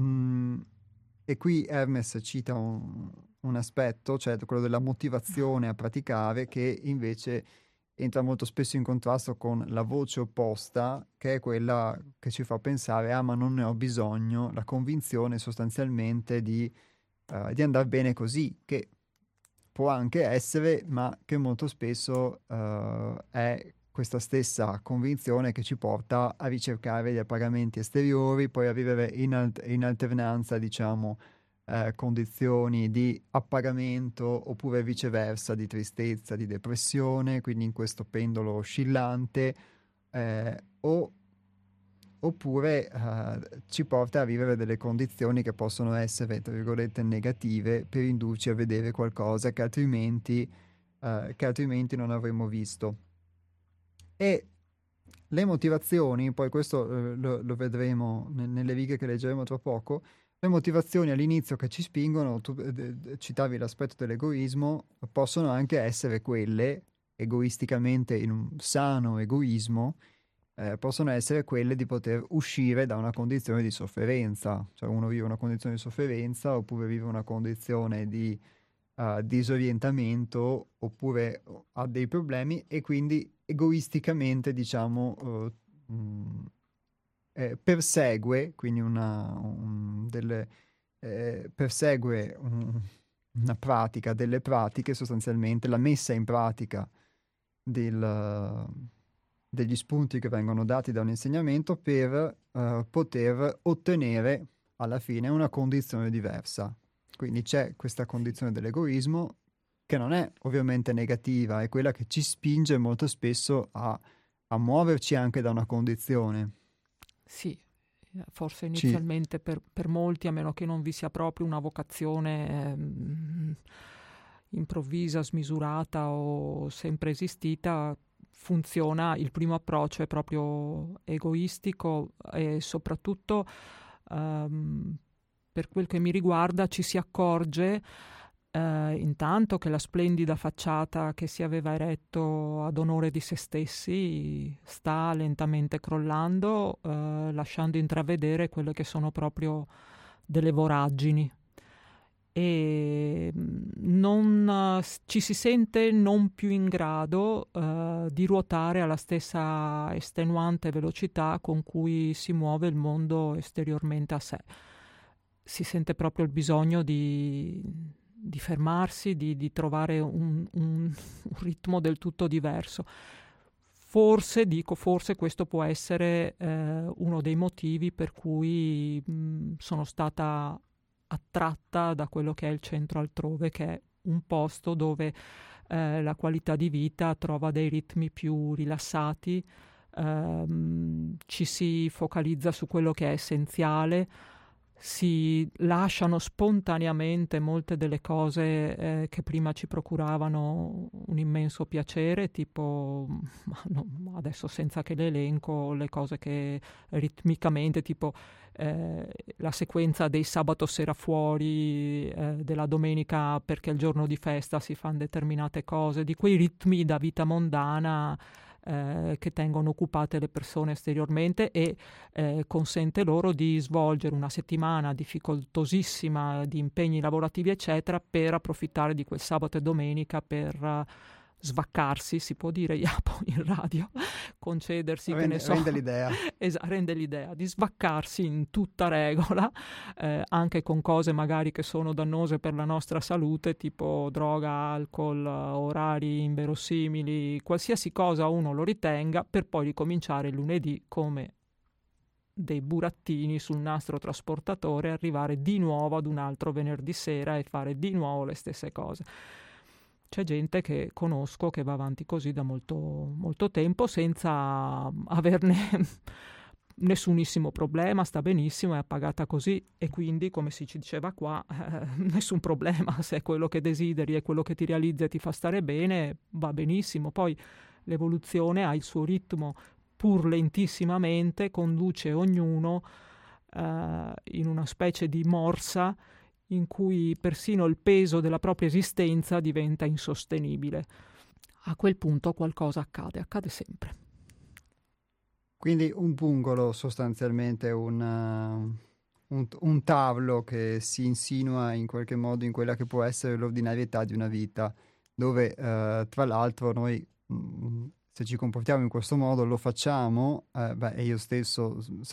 qui Hermes cita un aspetto, cioè quello della motivazione a praticare, che invece entra molto spesso in contrasto con la voce opposta, che è quella che ci fa pensare, ma non ne ho bisogno, la convinzione sostanzialmente di andare bene così, che può anche essere, ma che molto spesso è questa stessa convinzione che ci porta a ricercare gli appagamenti esteriori, poi a vivere in alternanza, diciamo, condizioni di appagamento, oppure viceversa, di tristezza, di depressione, quindi in questo pendolo oscillante, oppure ci porta a vivere delle condizioni che possono essere, tra virgolette, negative, per indurci a vedere qualcosa che altrimenti non avremmo visto. E le motivazioni, poi questo lo vedremo nelle righe che leggeremo tra poco, le motivazioni all'inizio che ci spingono, tu citavi l'aspetto dell'egoismo, possono anche essere quelle, egoisticamente, in un sano egoismo, possono essere quelle di poter uscire da una condizione di sofferenza. Cioè uno vive una condizione di sofferenza, oppure vive una condizione di disorientamento, oppure ha dei problemi, e quindi egoisticamente, diciamo, persegue, quindi persegue una pratica, delle pratiche, sostanzialmente la messa in pratica degli spunti che vengono dati da un insegnamento, per poter ottenere alla fine una condizione diversa. Quindi c'è questa condizione dell'egoismo, che non è ovviamente negativa, è quella che ci spinge molto spesso a muoverci anche da una condizione. Sì, forse inizialmente per molti, a meno che non vi sia proprio una vocazione improvvisa, smisurata o sempre esistita, funziona, il primo approccio è proprio egoistico, e soprattutto per quel che mi riguarda ci si accorge intanto che la splendida facciata che si aveva eretto ad onore di se stessi sta lentamente crollando, lasciando intravedere quelle che sono proprio delle voragini, e ci si sente non più in grado di ruotare alla stessa estenuante velocità con cui si muove il mondo esteriormente a sé. Si sente proprio il bisogno di fermarsi, di trovare un ritmo del tutto diverso. Forse questo può essere uno dei motivi per cui sono stata attratta da quello che è il centro altrove, che è un posto dove la qualità di vita trova dei ritmi più rilassati, ci si focalizza su quello che è essenziale, si lasciano spontaneamente molte delle cose che prima ci procuravano un immenso piacere, tipo, adesso senza che le elenco, le cose che ritmicamente, tipo la sequenza dei sabato sera fuori, della domenica perché è il giorno di festa si fanno determinate cose, di quei ritmi da vita mondana che tengono occupate le persone esteriormente e consente loro di svolgere una settimana difficoltosissima di impegni lavorativi eccetera per approfittare di quel sabato e domenica per svaccarsi, si può dire Iapo in radio, concedersi, che ne so, rende l'idea. Rende l'idea di svaccarsi in tutta regola, anche con cose magari che sono dannose per la nostra salute, tipo droga, alcol, orari inverosimili, qualsiasi cosa uno lo ritenga, per poi ricominciare il lunedì come dei burattini sul nastro trasportatore, arrivare di nuovo ad un altro venerdì sera e fare di nuovo le stesse cose. C'è gente che conosco che va avanti così da molto, molto tempo senza averne nessunissimo problema, sta benissimo, è appagata così e quindi, come si ci diceva qua, nessun problema, se è quello che desideri, è quello che ti realizza e ti fa stare bene, va benissimo. Poi l'evoluzione ha il suo ritmo, pur lentissimamente, conduce ognuno in una specie di morsa in cui persino il peso della propria esistenza diventa insostenibile. A quel punto qualcosa accade sempre. Quindi un pungolo sostanzialmente è un tavolo che si insinua in qualche modo in quella che può essere l'ordinarietà di una vita, dove tra l'altro noi se ci comportiamo in questo modo lo facciamo, e io stesso se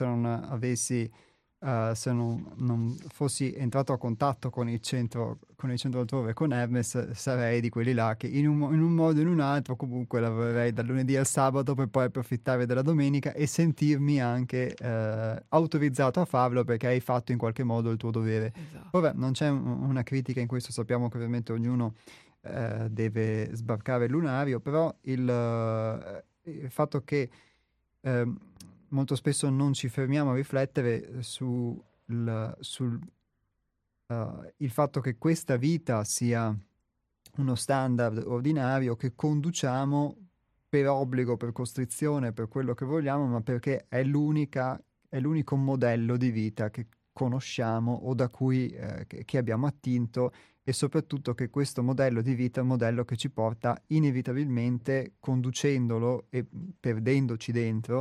non fossi entrato a contatto con il centro altrove, con Hermes, sarei di quelli là che in un modo o in un altro comunque lavorerei dal lunedì al sabato per poi approfittare della domenica e sentirmi anche autorizzato a farlo perché hai fatto in qualche modo il tuo dovere. Esatto. Vabbè, non c'è una critica in questo, sappiamo che ovviamente ognuno deve sbarcare il lunario, però il fatto che molto spesso non ci fermiamo a riflettere il fatto che questa vita sia uno standard ordinario che conduciamo per obbligo, per costrizione, per quello che vogliamo, ma perché è l'unico modello di vita che conosciamo o da cui che abbiamo attinto, e soprattutto che questo modello di vita è un modello che ci porta inevitabilmente, conducendolo e perdendoci dentro,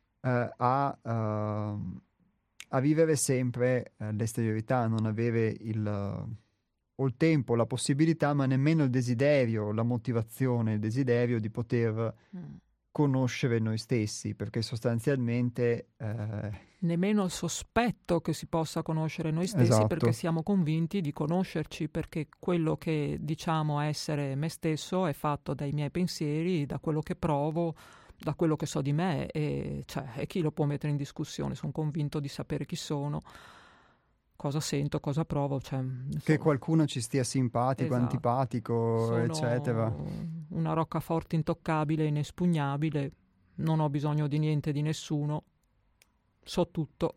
a vivere sempre l'esteriorità, non avere o il tempo, la possibilità, ma nemmeno il desiderio, la motivazione, il desiderio di poter conoscere noi stessi, perché sostanzialmente nemmeno il sospetto che si possa conoscere noi stessi, esatto. Perché siamo convinti di conoscerci, perché quello che diciamo essere me stesso è fatto dai miei pensieri, da quello che provo, da quello che so di me, e chi lo può mettere in discussione? Sono convinto di sapere chi sono, cosa sento, cosa provo. Che qualcuno ci stia simpatico, esatto, antipatico, sono eccetera. Una roccaforte intoccabile, inespugnabile, non ho bisogno di niente, di nessuno, so tutto.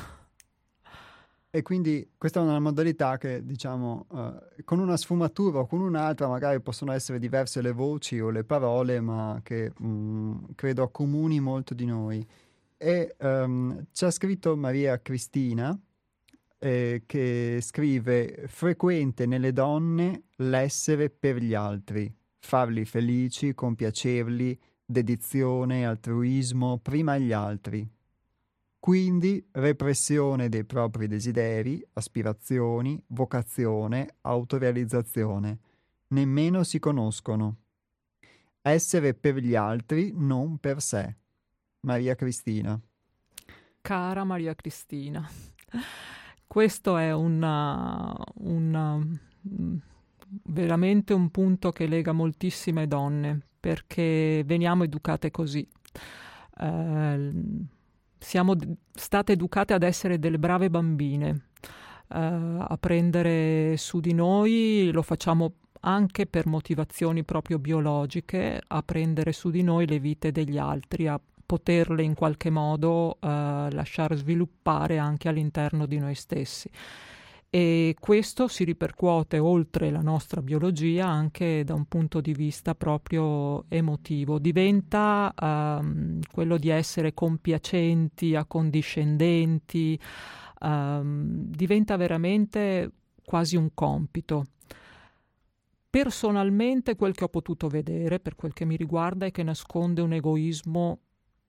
E quindi questa è una modalità che, diciamo, con una sfumatura o con un'altra magari possono essere diverse le voci o le parole, ma che credo accomuni molto di noi. E ci ha scritto Maria Cristina, che scrive: frequente nelle donne l'essere per gli altri, farli felici, compiacerli, dedizione, altruismo, prima agli altri. Quindi repressione dei propri desideri, aspirazioni, vocazione, autorealizzazione. Nemmeno si conoscono. Essere per gli altri, non per sé. Maria Cristina. Cara Maria Cristina, questo è veramente un punto che lega moltissime donne, perché veniamo educate così. Siamo state educate ad essere delle brave bambine, a prendere su di noi, lo facciamo anche per motivazioni proprio biologiche, a prendere su di noi le vite degli altri, a poterle in qualche modo lasciare sviluppare anche all'interno di noi stessi. E questo si ripercuote oltre la nostra biologia anche da un punto di vista proprio emotivo. Diventa quello di essere compiacenti, accondiscendenti, diventa veramente quasi un compito. Personalmente quel che ho potuto vedere, per quel che mi riguarda, è che nasconde un egoismo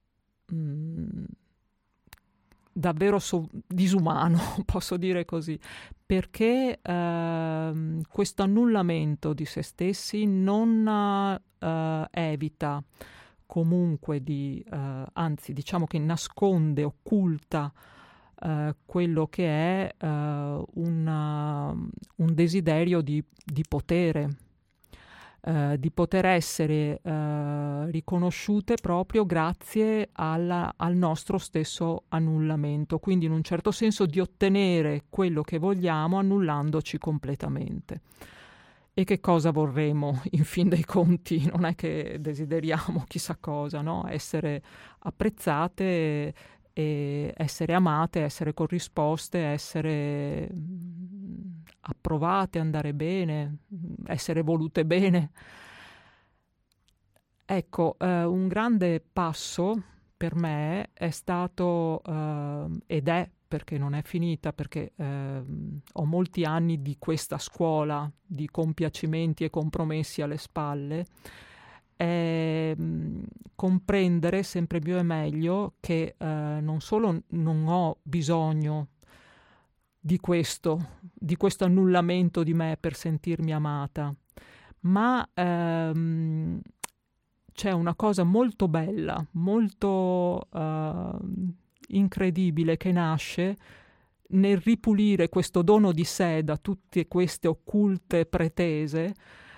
davvero disumano, posso dire così, perché questo annullamento di se stessi non evita comunque anzi diciamo che nasconde, occulta quello che è un desiderio di potere, di poter essere riconosciute proprio grazie al nostro stesso annullamento, quindi in un certo senso di ottenere quello che vogliamo annullandoci completamente. E che cosa vorremmo in fin dei conti? Non è che desideriamo chissà cosa, no? Essere apprezzate e essere amate, essere corrisposte, essere approvate, andare bene, essere volute bene. Ecco, un grande passo per me è stato, ed è, perché non è finita, perché ho molti anni di questa scuola di compiacimenti e compromessi alle spalle, è comprendere sempre più e meglio che non solo non ho bisogno di questo annullamento di me per sentirmi amata, ma c'è una cosa molto bella, molto incredibile che nasce nel ripulire questo dono di sé da tutte queste occulte pretese,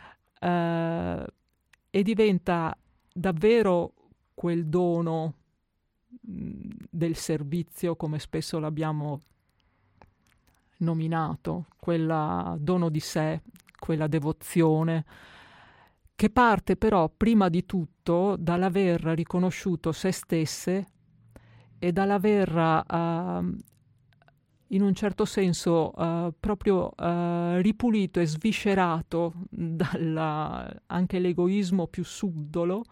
e diventa davvero quel dono del servizio, come spesso l'abbiamo nominato, quel dono di sé, quella devozione, che parte però prima di tutto dall'aver riconosciuto se stesse e dall'aver in un certo senso proprio ripulito e sviscerato anche l'egoismo più subdolo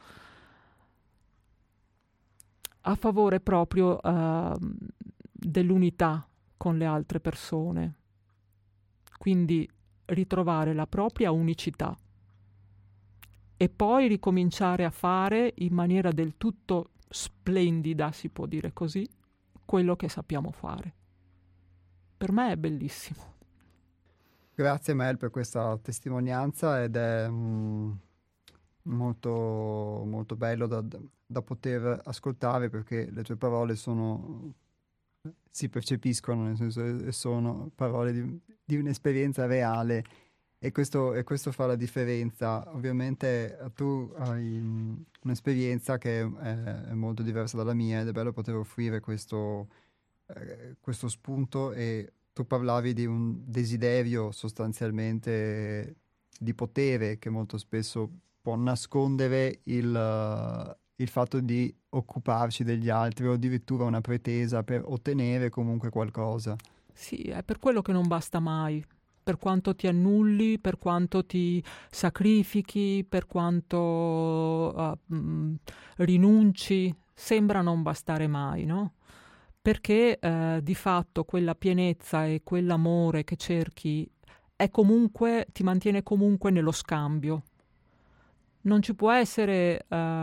a favore proprio dell'unità con le altre persone. Quindi ritrovare la propria unicità e poi ricominciare a fare in maniera del tutto splendida, si può dire così, quello che sappiamo fare. Per me è bellissimo. Grazie Mel per questa testimonianza ed è molto, molto bello da poter ascoltare, perché le tue parole si percepiscono, nel senso sono parole di un'esperienza reale e questo fa la differenza. Ovviamente tu hai un'esperienza che è molto diversa dalla mia ed è bello poter offrire questo spunto, e tu parlavi di un desiderio sostanzialmente di potere che molto spesso può nascondere il fatto di occuparci degli altri o addirittura una pretesa per ottenere comunque qualcosa. Sì, è per quello che non basta mai. Per quanto ti annulli, per quanto ti sacrifichi, per quanto rinunci, sembra non bastare mai, no? Perché di fatto quella pienezza e quell'amore che cerchi ti mantiene comunque nello scambio. Non ci può essere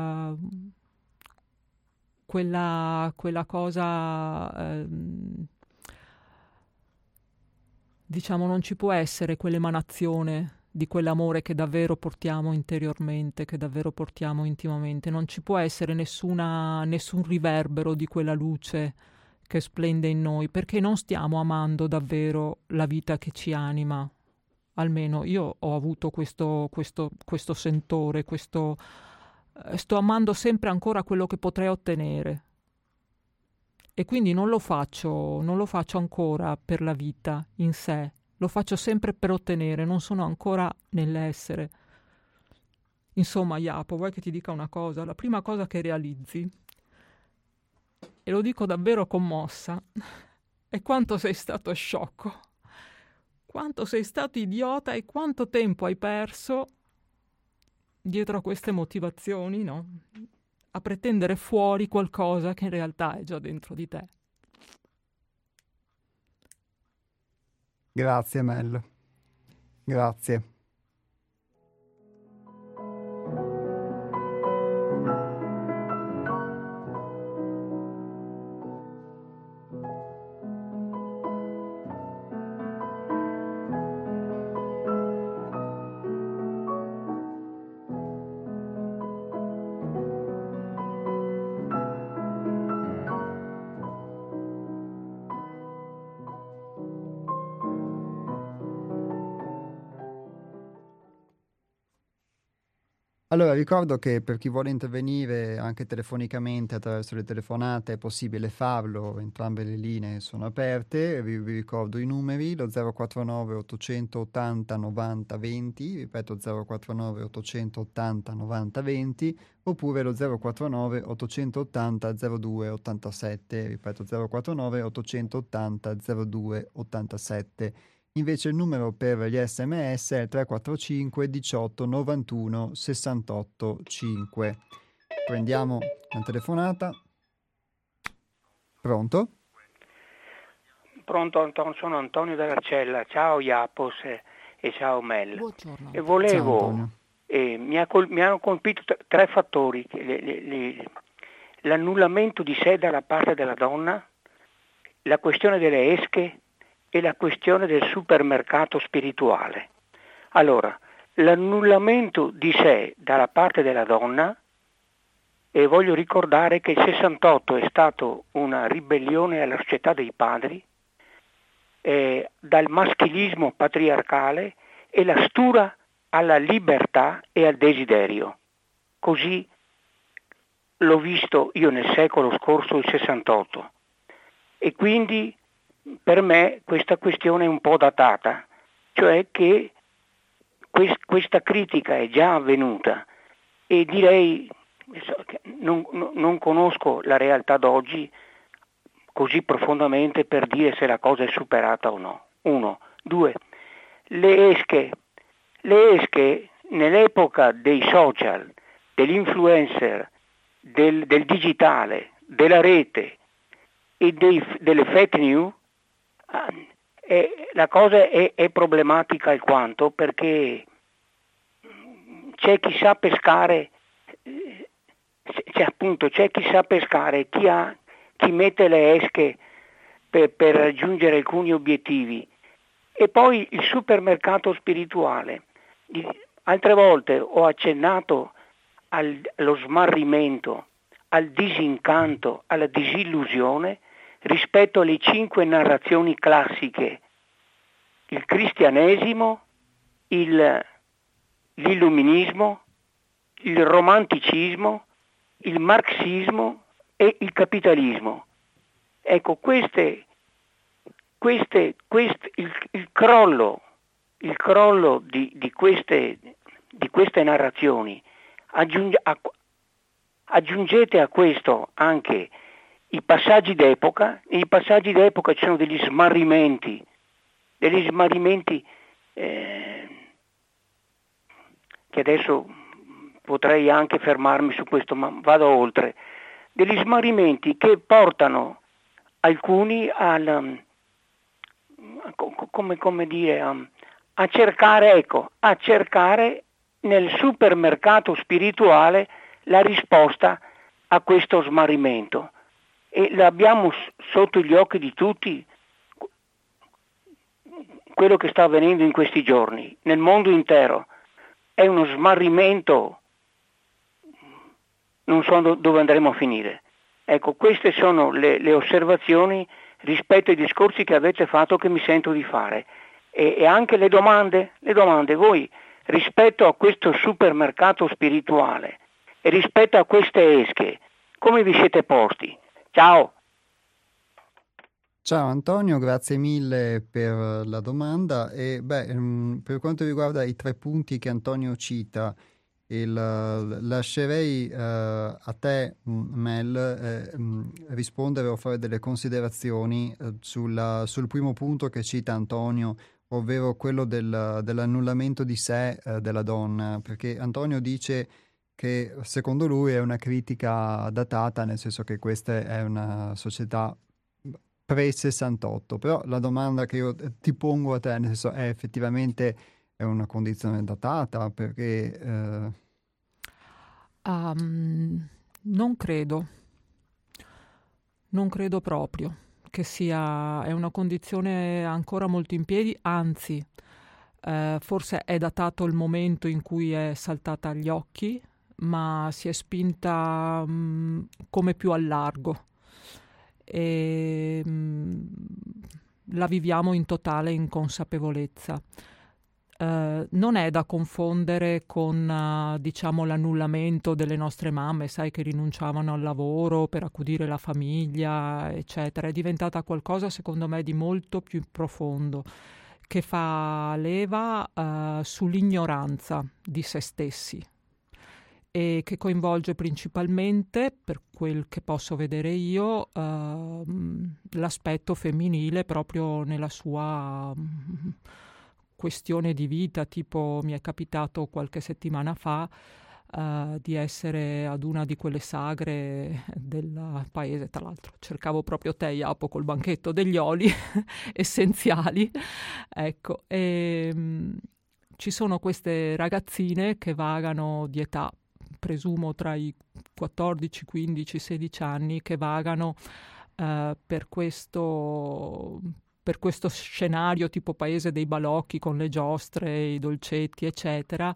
quella cosa, diciamo, non ci può essere quell'emanazione di quell'amore che davvero portiamo interiormente, che davvero portiamo intimamente. Non ci può essere nessun riverbero di quella luce che splende in noi, perché non stiamo amando davvero la vita che ci anima. Almeno io ho avuto questo sentore, sto amando sempre ancora quello che potrei ottenere. E quindi non lo faccio ancora per la vita in sé, lo faccio sempre per ottenere, non sono ancora nell'essere. Insomma, Jacopo, vuoi che ti dica una cosa? La prima cosa che realizzi e lo dico davvero commossa, è quanto sei stato sciocco, quanto sei stato idiota e quanto tempo hai perso dietro a queste motivazioni, no? A pretendere fuori qualcosa che in realtà è già dentro di te. Grazie Mel, grazie. Allora, ricordo che per chi vuole intervenire anche telefonicamente attraverso le telefonate è possibile farlo, entrambe le linee sono aperte, vi ricordo i numeri, lo 049 880 90 20, ripeto 049 880 90 20, oppure lo 049 880 02 87, ripeto 049 880 02 87. Invece il numero per gli SMS è il 345 18 91 68 5. Prendiamo una telefonata. Pronto? Pronto, sono Antonio dell'Arcella. Ciao Iapos e ciao Mel. Buongiorno. E volevo, Ciao, Antonio. mi hanno colpito tre fattori: l'annullamento di sé dalla parte della donna, la questione delle esche e la questione del supermercato spirituale. Allora, l'annullamento di sé dalla parte della donna, e voglio ricordare che il 68 è stato una ribellione alla società dei padri, dal maschilismo patriarcale e la stura alla libertà e al desiderio. Così l'ho visto io nel secolo scorso, il 68. E quindi per me questa questione è un po' datata, cioè che questa critica è già avvenuta e direi, non conosco la realtà d'oggi così profondamente per dire se la cosa è superata o no. 1. 2. Le esche nell'epoca dei social, dell'influencer, del digitale, della rete e delle fake news, la cosa è problematica alquanto, perché c'è chi sa pescare, c'è chi sa pescare, chi mette le esche per raggiungere alcuni obiettivi. E poi il supermercato spirituale. Altre volte ho accennato allo smarrimento, al disincanto, alla disillusione rispetto alle 5 narrazioni classiche: il cristianesimo, l'illuminismo, il romanticismo, il marxismo e il capitalismo. Ecco, il crollo di queste narrazioni, aggiungete a questo anche i passaggi d'epoca. Nei passaggi d'epoca ci sono degli smarrimenti che adesso potrei anche fermarmi su questo, ma vado oltre. Degli smarrimenti che portano alcuni a cercare nel supermercato spirituale la risposta a questo smarrimento, e l'abbiamo sotto gli occhi di tutti quello che sta avvenendo in questi giorni nel mondo intero. È uno smarrimento, non so dove andremo a finire. Ecco, queste sono le osservazioni rispetto ai discorsi che avete fatto, che mi sento di fare, e anche le domande. Voi, rispetto a questo supermercato spirituale e rispetto a queste esche, come vi siete posti? Ciao! Ciao Antonio, grazie mille per la domanda. E per quanto riguarda i 3 punti che Antonio cita, Lascerei a te, Mel, rispondere o fare delle considerazioni sul primo punto che cita Antonio, ovvero quello dell'annullamento di sé della donna, perché Antonio dice che secondo lui è una critica datata, nel senso che questa è una società pre-68, però la domanda che io ti pongo a te, nel senso, è effettivamente è una condizione datata, perché non credo proprio che è una condizione ancora molto in piedi, anzi, forse è datato il momento in cui è saltata agli occhi, ma si è spinta come più a largo e la viviamo in totale inconsapevolezza. Non è da confondere con, diciamo, l'annullamento delle nostre mamme, sai, che rinunciavano al lavoro per accudire la famiglia, eccetera. È diventata qualcosa, secondo me, di molto più profondo, che fa leva sull'ignoranza di se stessi e che coinvolge principalmente, per quel che posso vedere io, l'aspetto femminile proprio nella sua questione di vita. Tipo, mi è capitato qualche settimana fa di essere ad una di quelle sagre del paese, tra l'altro cercavo proprio te, Jacopo, col banchetto degli oli essenziali, ecco, e ci sono queste ragazzine che vagano di età, presumo tra i 14, 15, 16 anni, che vagano per questo scenario tipo paese dei balocchi, con le giostre, i dolcetti, eccetera.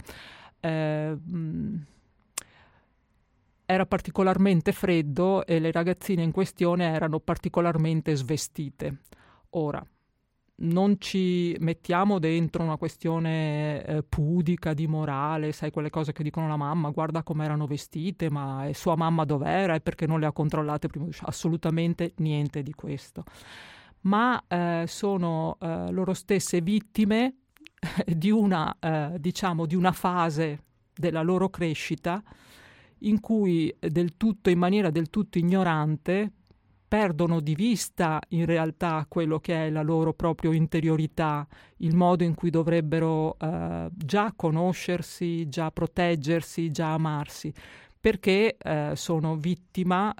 Era particolarmente freddo e le ragazzine in questione erano particolarmente svestite. Ora, non ci mettiamo dentro una questione pudica, di morale, sai, quelle cose che dicono la mamma, guarda come erano vestite, ma sua mamma dov'era e perché non le ha controllate prima? Assolutamente niente di questo. Ma sono loro stesse vittime di una fase della loro crescita in cui in maniera del tutto ignorante perdono di vista in realtà quello che è la loro propria interiorità, il modo in cui dovrebbero già conoscersi, già proteggersi, già amarsi, perché sono vittime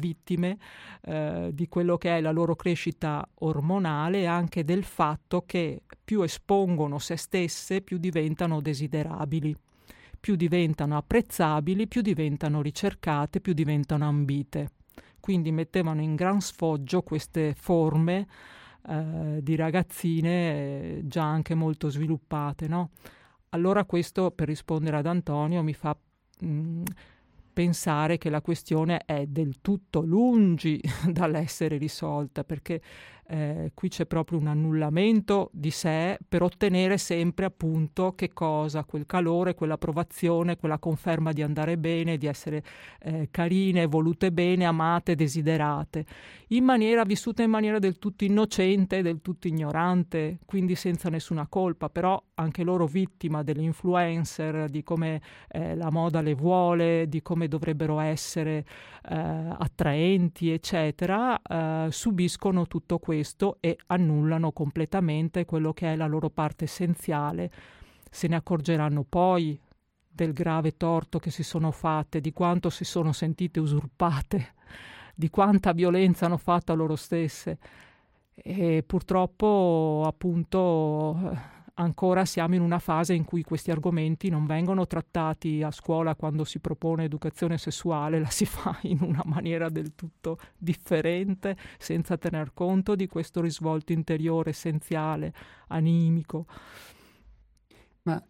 di quello che è la loro crescita ormonale e anche del fatto che più espongono se stesse, più diventano desiderabili, più diventano apprezzabili, più diventano ricercate, più diventano ambite. Quindi mettevano in gran sfoggio queste forme di ragazzine già anche molto sviluppate, no? Allora questo, per rispondere ad Antonio, mi fa pensare che la questione è del tutto lungi dall'essere risolta, perché qui c'è proprio un annullamento di sé per ottenere sempre, appunto, che cosa? Quel calore, quell'approvazione, quella conferma di andare bene, di essere carine, volute bene, amate, desiderate, vissuta in maniera del tutto innocente, del tutto ignorante, quindi senza nessuna colpa, però anche loro vittima dell'influencer, di come la moda le vuole, di come dovrebbero essere attraenti, eccetera, subiscono tutto questo e annullano completamente quello che è la loro parte essenziale. Se ne accorgeranno poi del grave torto che si sono fatte, di quanto si sono sentite usurpate, di quanta violenza hanno fatto a loro stesse. E purtroppo, appunto, ancora siamo in una fase in cui questi argomenti non vengono trattati a scuola. Quando si propone educazione sessuale la si fa in una maniera del tutto differente, senza tener conto di questo risvolto interiore essenziale, animico. Ma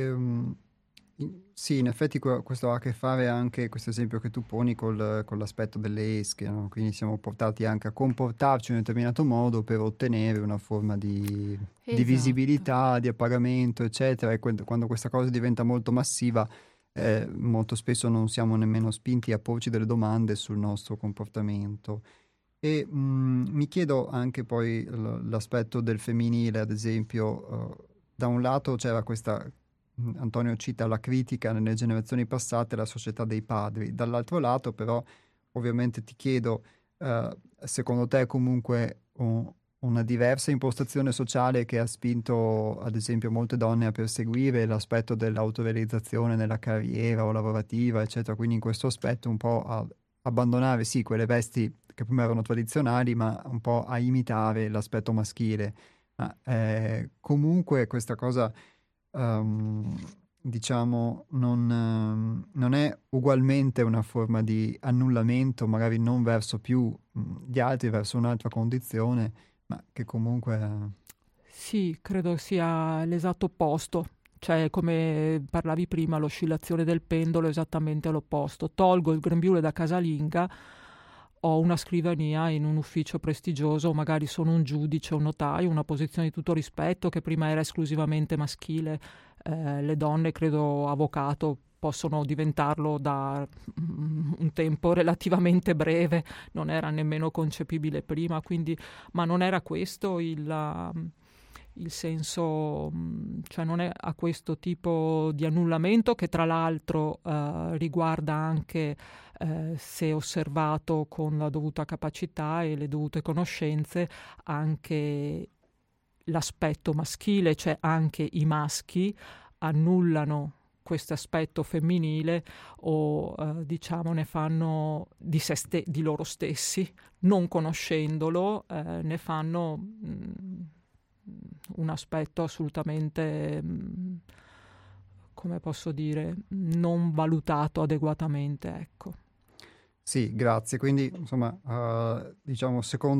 sì, in effetti questo ha a che fare anche, questo esempio che tu poni, con l'aspetto delle esche, no? Quindi siamo portati anche a comportarci in un determinato modo per ottenere una forma di visibilità, di appagamento, eccetera, e quando questa cosa diventa molto massiva, molto spesso non siamo nemmeno spinti a porci delle domande sul nostro comportamento. E mi chiedo anche poi l'aspetto del femminile, ad esempio, da un lato c'era questa Antonio cita la critica nelle generazioni passate alla società dei padri. Dall'altro lato, però, ovviamente ti chiedo, secondo te comunque una diversa impostazione sociale che ha spinto, ad esempio, molte donne a perseguire l'aspetto dell'autorealizzazione nella carriera o lavorativa, eccetera, quindi in questo aspetto un po' a abbandonare, sì, quelle vesti che prima erano tradizionali, ma un po' a imitare l'aspetto maschile. Ma comunque questa cosa diciamo, non è ugualmente una forma di annullamento, magari non verso più gli altri, verso un'altra condizione, ma che comunque... Sì, credo sia l'esatto opposto. Cioè, come parlavi prima, l'oscillazione del pendolo è esattamente l'opposto. Tolgo il grembiule da casalinga, ho una scrivania in un ufficio prestigioso, magari sono un giudice, un notaio, una posizione di tutto rispetto che prima era esclusivamente maschile. Le donne, credo, avvocato, possono diventarlo da un tempo relativamente breve, non era nemmeno concepibile prima, quindi, ma non era questo il senso, cioè non è a questo tipo di annullamento che tra l'altro riguarda anche, se osservato con la dovuta capacità e le dovute conoscenze, anche l'aspetto maschile, cioè anche i maschi annullano questo aspetto femminile o diciamo ne fanno di loro stessi, non conoscendolo, ne fanno un aspetto assolutamente, come posso dire, non valutato adeguatamente, ecco. Sì, grazie. Quindi, insomma, diciamo,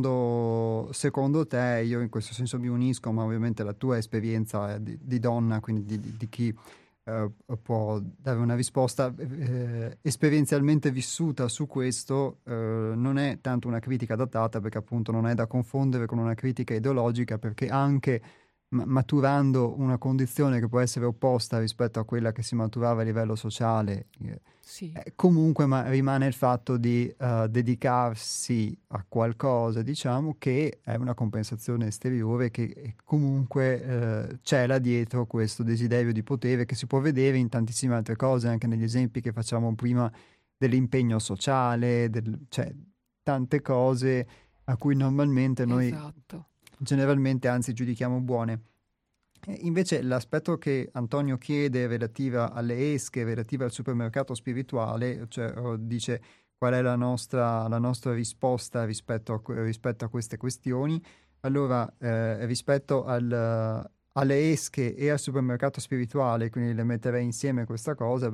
secondo te, io in questo senso mi unisco, ma ovviamente la tua esperienza di donna, quindi di chi può dare una risposta esperienzialmente vissuta su questo, non è tanto una critica datata, perché appunto non è da confondere con una critica ideologica, perché anche maturando una condizione che può essere opposta rispetto a quella che si maturava a livello sociale, Sì. comunque rimane il fatto di dedicarsi a qualcosa, diciamo, che è una compensazione esteriore che comunque c'è dietro questo desiderio di potere che si può vedere in tantissime altre cose, anche negli esempi che facciamo prima dell'impegno sociale, cioè tante cose a cui normalmente noi Esatto. generalmente anzi giudichiamo buone. Invece l'aspetto che Antonio chiede relativa alle esche, relativa al supermercato spirituale, cioè dice qual è la nostra risposta rispetto a queste questioni. Allora, rispetto alle esche e al supermercato spirituale, quindi le metterei insieme questa cosa,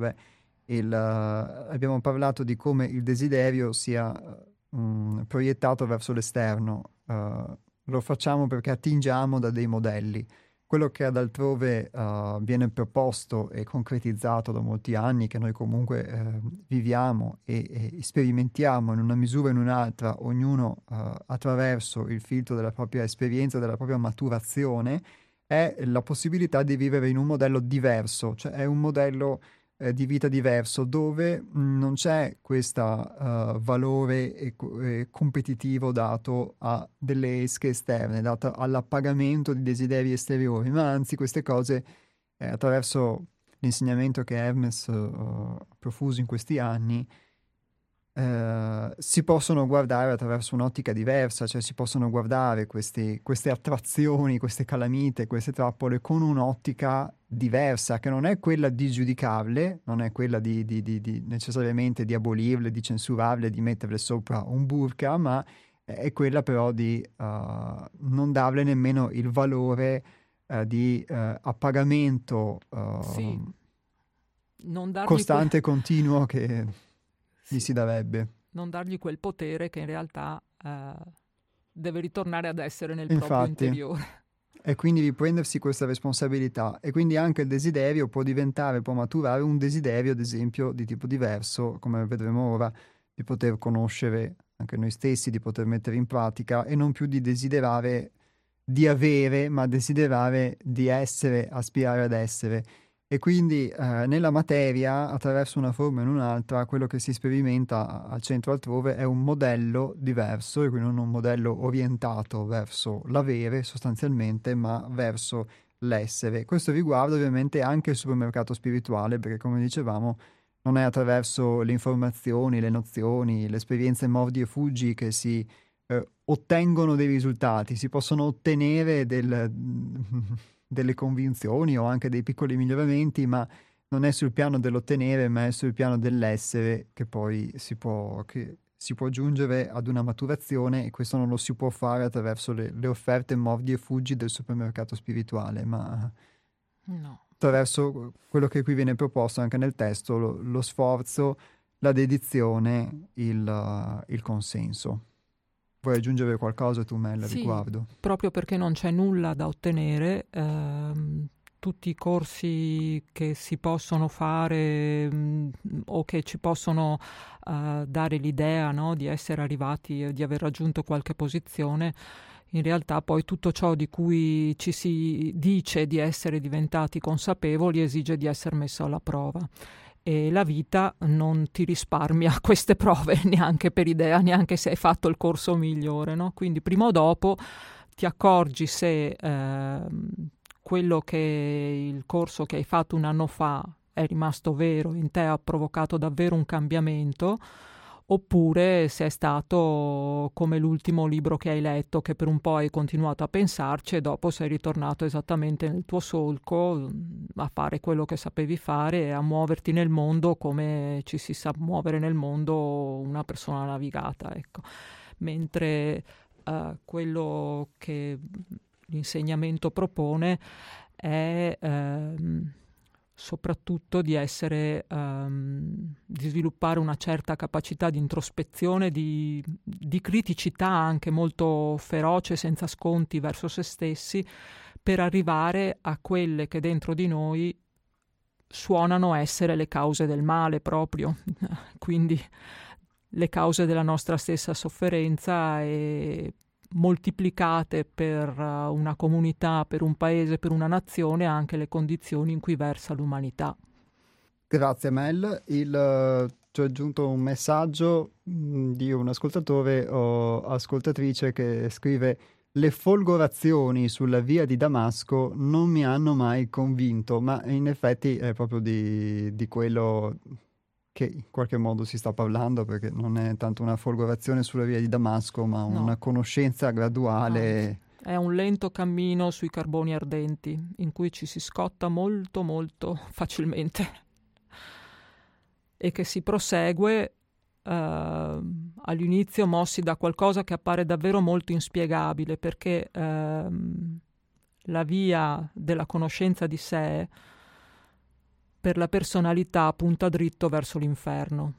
abbiamo parlato di come il desiderio sia proiettato verso l'esterno. Lo facciamo perché attingiamo da dei modelli. Quello che ad altrove viene proposto e concretizzato da molti anni, che noi comunque viviamo e sperimentiamo in una misura o in un'altra, ognuno attraverso il filtro della propria esperienza, della propria maturazione, è la possibilità di vivere in un modello diverso, cioè è un modello di vita diverso, dove non c'è questo valore competitivo dato a delle esche esterne, dato all'appagamento di desideri esteriori, ma anzi queste cose attraverso l'insegnamento che Hermes ha profuso in questi anni si possono guardare attraverso un'ottica diversa, cioè si possono guardare queste attrazioni, queste calamite, queste trappole con un'ottica diversa, che non è quella di giudicarle, non è quella di necessariamente di abolirle, di censurarle, di metterle sopra un burqa, ma è quella però di non darle nemmeno il valore di appagamento Sì. Non dargli costante e continuo che gli si darebbe. non dargli quel potere che in realtà deve ritornare ad essere nel proprio Infatti, interiore. e quindi riprendersi questa responsabilità. E quindi anche il desiderio può maturare un desiderio, ad esempio, di tipo diverso, come vedremo ora, di poter conoscere anche noi stessi, di poter mettere in pratica, e non più di desiderare di avere, ma desiderare di essere, aspirare ad essere. E quindi nella materia, attraverso una forma o in un'altra, quello che si sperimenta al centro altrove è un modello diverso, e quindi non un modello orientato verso l'avere sostanzialmente, ma verso l'essere. Questo riguarda ovviamente anche il supermercato spirituale, perché come dicevamo non è attraverso le informazioni, le nozioni, le esperienze mordi e fuggi che si ottengono dei risultati, si possono ottenere delle convinzioni o anche dei piccoli miglioramenti, ma non è sul piano dell'ottenere, ma è sul piano dell'essere che poi si può giungere ad una maturazione, e questo non lo si può fare attraverso le offerte mordi e fuggi del supermercato spirituale, ma attraverso quello che qui viene proposto anche nel testo, lo sforzo, la dedizione, il consenso. Vuoi aggiungere qualcosa tu, Mel, Sì, riguardo? proprio perché non c'è nulla da ottenere, tutti i corsi che si possono fare o che ci possono dare l'idea, no, di essere arrivati, di aver raggiunto qualche posizione, in realtà poi tutto ciò di cui ci si dice di essere diventati consapevoli esige di essere messo alla prova. E la vita non ti risparmia queste prove neanche per idea, neanche se hai fatto il corso migliore, no? Quindi prima o dopo ti accorgi se quello che il corso che hai fatto un anno fa è rimasto vero, in te ha provocato davvero un cambiamento, oppure se è stato come l'ultimo libro che hai letto, che per un po' hai continuato a pensarci e dopo sei ritornato esattamente nel tuo solco a fare quello che sapevi fare e a muoverti nel mondo come ci si sa muovere nel mondo una persona navigata, ecco. Mentre quello che l'insegnamento propone è soprattutto di sviluppare una certa capacità di introspezione, di criticità anche molto feroce, senza sconti verso se stessi, per arrivare a quelle che dentro di noi suonano essere le cause del male proprio, quindi le cause della nostra stessa sofferenza, e moltiplicate per una comunità, per un paese, per una nazione, anche le condizioni in cui versa l'umanità. Grazie Mel. Ci ho aggiunto un messaggio di un ascoltatore o ascoltatrice che scrive: le folgorazioni sulla via di Damasco non mi hanno mai convinto, ma in effetti è proprio di quello che in qualche modo si sta parlando, perché non è tanto una folgorazione sulla via di Damasco, ma una conoscenza graduale. Anzi, è un lento cammino sui carboni ardenti, in cui ci si scotta molto molto facilmente e che si prosegue all'inizio mossi da qualcosa che appare davvero molto inspiegabile, perché la via della conoscenza di sé per la personalità punta dritto verso l'inferno.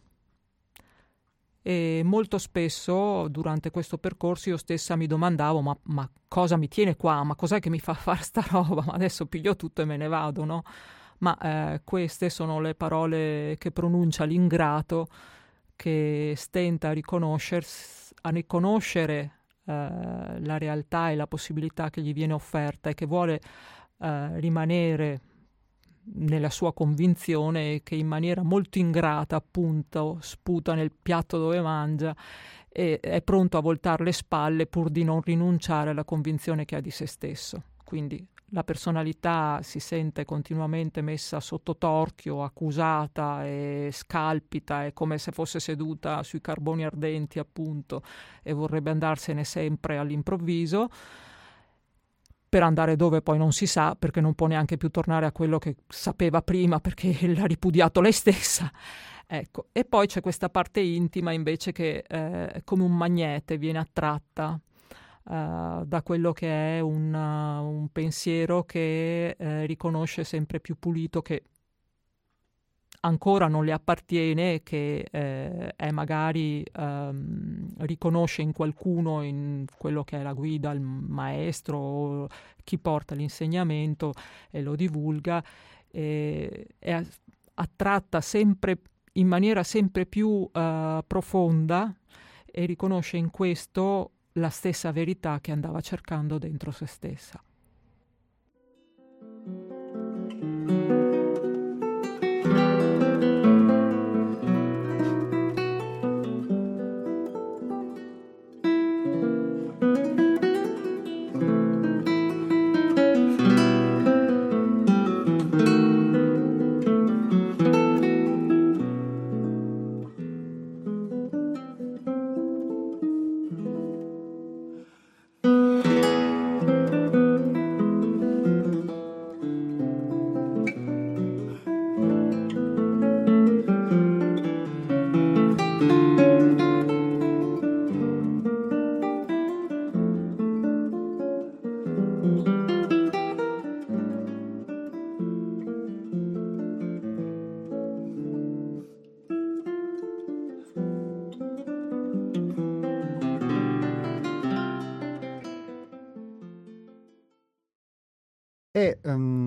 E molto spesso durante questo percorso io stessa mi domandavo ma cosa mi tiene qua? Ma cos'è che mi fa fare sta roba? Ma adesso piglio tutto e me ne vado, no? Ma queste sono le parole che pronuncia l'ingrato, che stenta a riconoscere la realtà e la possibilità che gli viene offerta e che vuole rimanere nella sua convinzione, che in maniera molto ingrata appunto sputa nel piatto dove mangia e è pronto a voltare le spalle pur di non rinunciare alla convinzione che ha di se stesso. Quindi la personalità si sente continuamente messa sotto torchio, accusata e scalpita, è come se fosse seduta sui carboni ardenti appunto e vorrebbe andarsene sempre all'improvviso, per andare dove poi non si sa, perché non può neanche più tornare a quello che sapeva prima, perché l'ha ripudiato lei stessa. Ecco. E poi c'è questa parte intima invece che come un magnete viene attratta da quello che è un pensiero che riconosce sempre più pulito che ancora non le appartiene, che è magari riconosce in qualcuno, in quello che è la guida, il maestro, o chi porta l'insegnamento e lo divulga, è attratta sempre in maniera sempre più profonda e riconosce in questo la stessa verità che andava cercando dentro se stessa.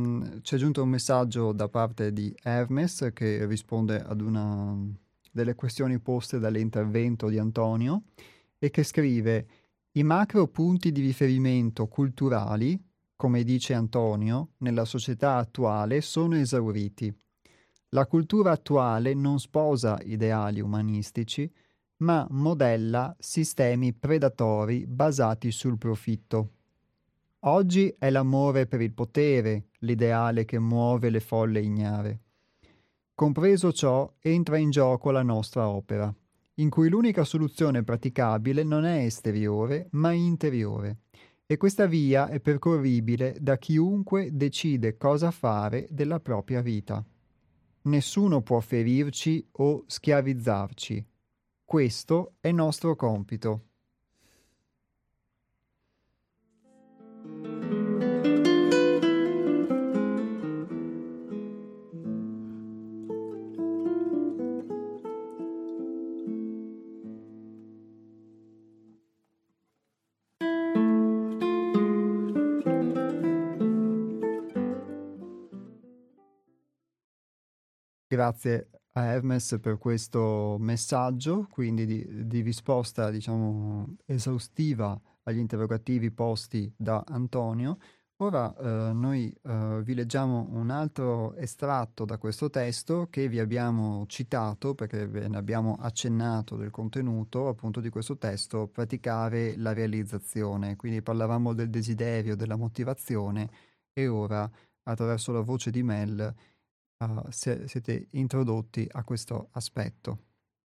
c'è giunto un messaggio da parte di Hermes che risponde ad una delle questioni poste dall'intervento di Antonio e che scrive: i macro punti di riferimento culturali, come dice Antonio, nella società attuale sono esauriti. La cultura attuale non sposa ideali umanistici, ma modella sistemi predatori basati sul profitto. Oggi è l'amore per il potere l'ideale che muove le folle ignare. Compreso ciò, entra in gioco la nostra opera, in cui l'unica soluzione praticabile non è esteriore, ma interiore, e questa via è percorribile da chiunque decide cosa fare della propria vita. Nessuno può ferirci o schiavizzarci. Questo è nostro compito. Grazie a Hermes per questo messaggio, quindi di risposta, diciamo, esaustiva agli interrogativi posti da Antonio. Ora noi vi leggiamo un altro estratto da questo testo che vi abbiamo citato perché ve ne abbiamo accennato del contenuto appunto di questo testo, praticare la realizzazione. Quindi parlavamo del desiderio, della motivazione e ora attraverso la voce di Mel siete introdotti a questo aspetto.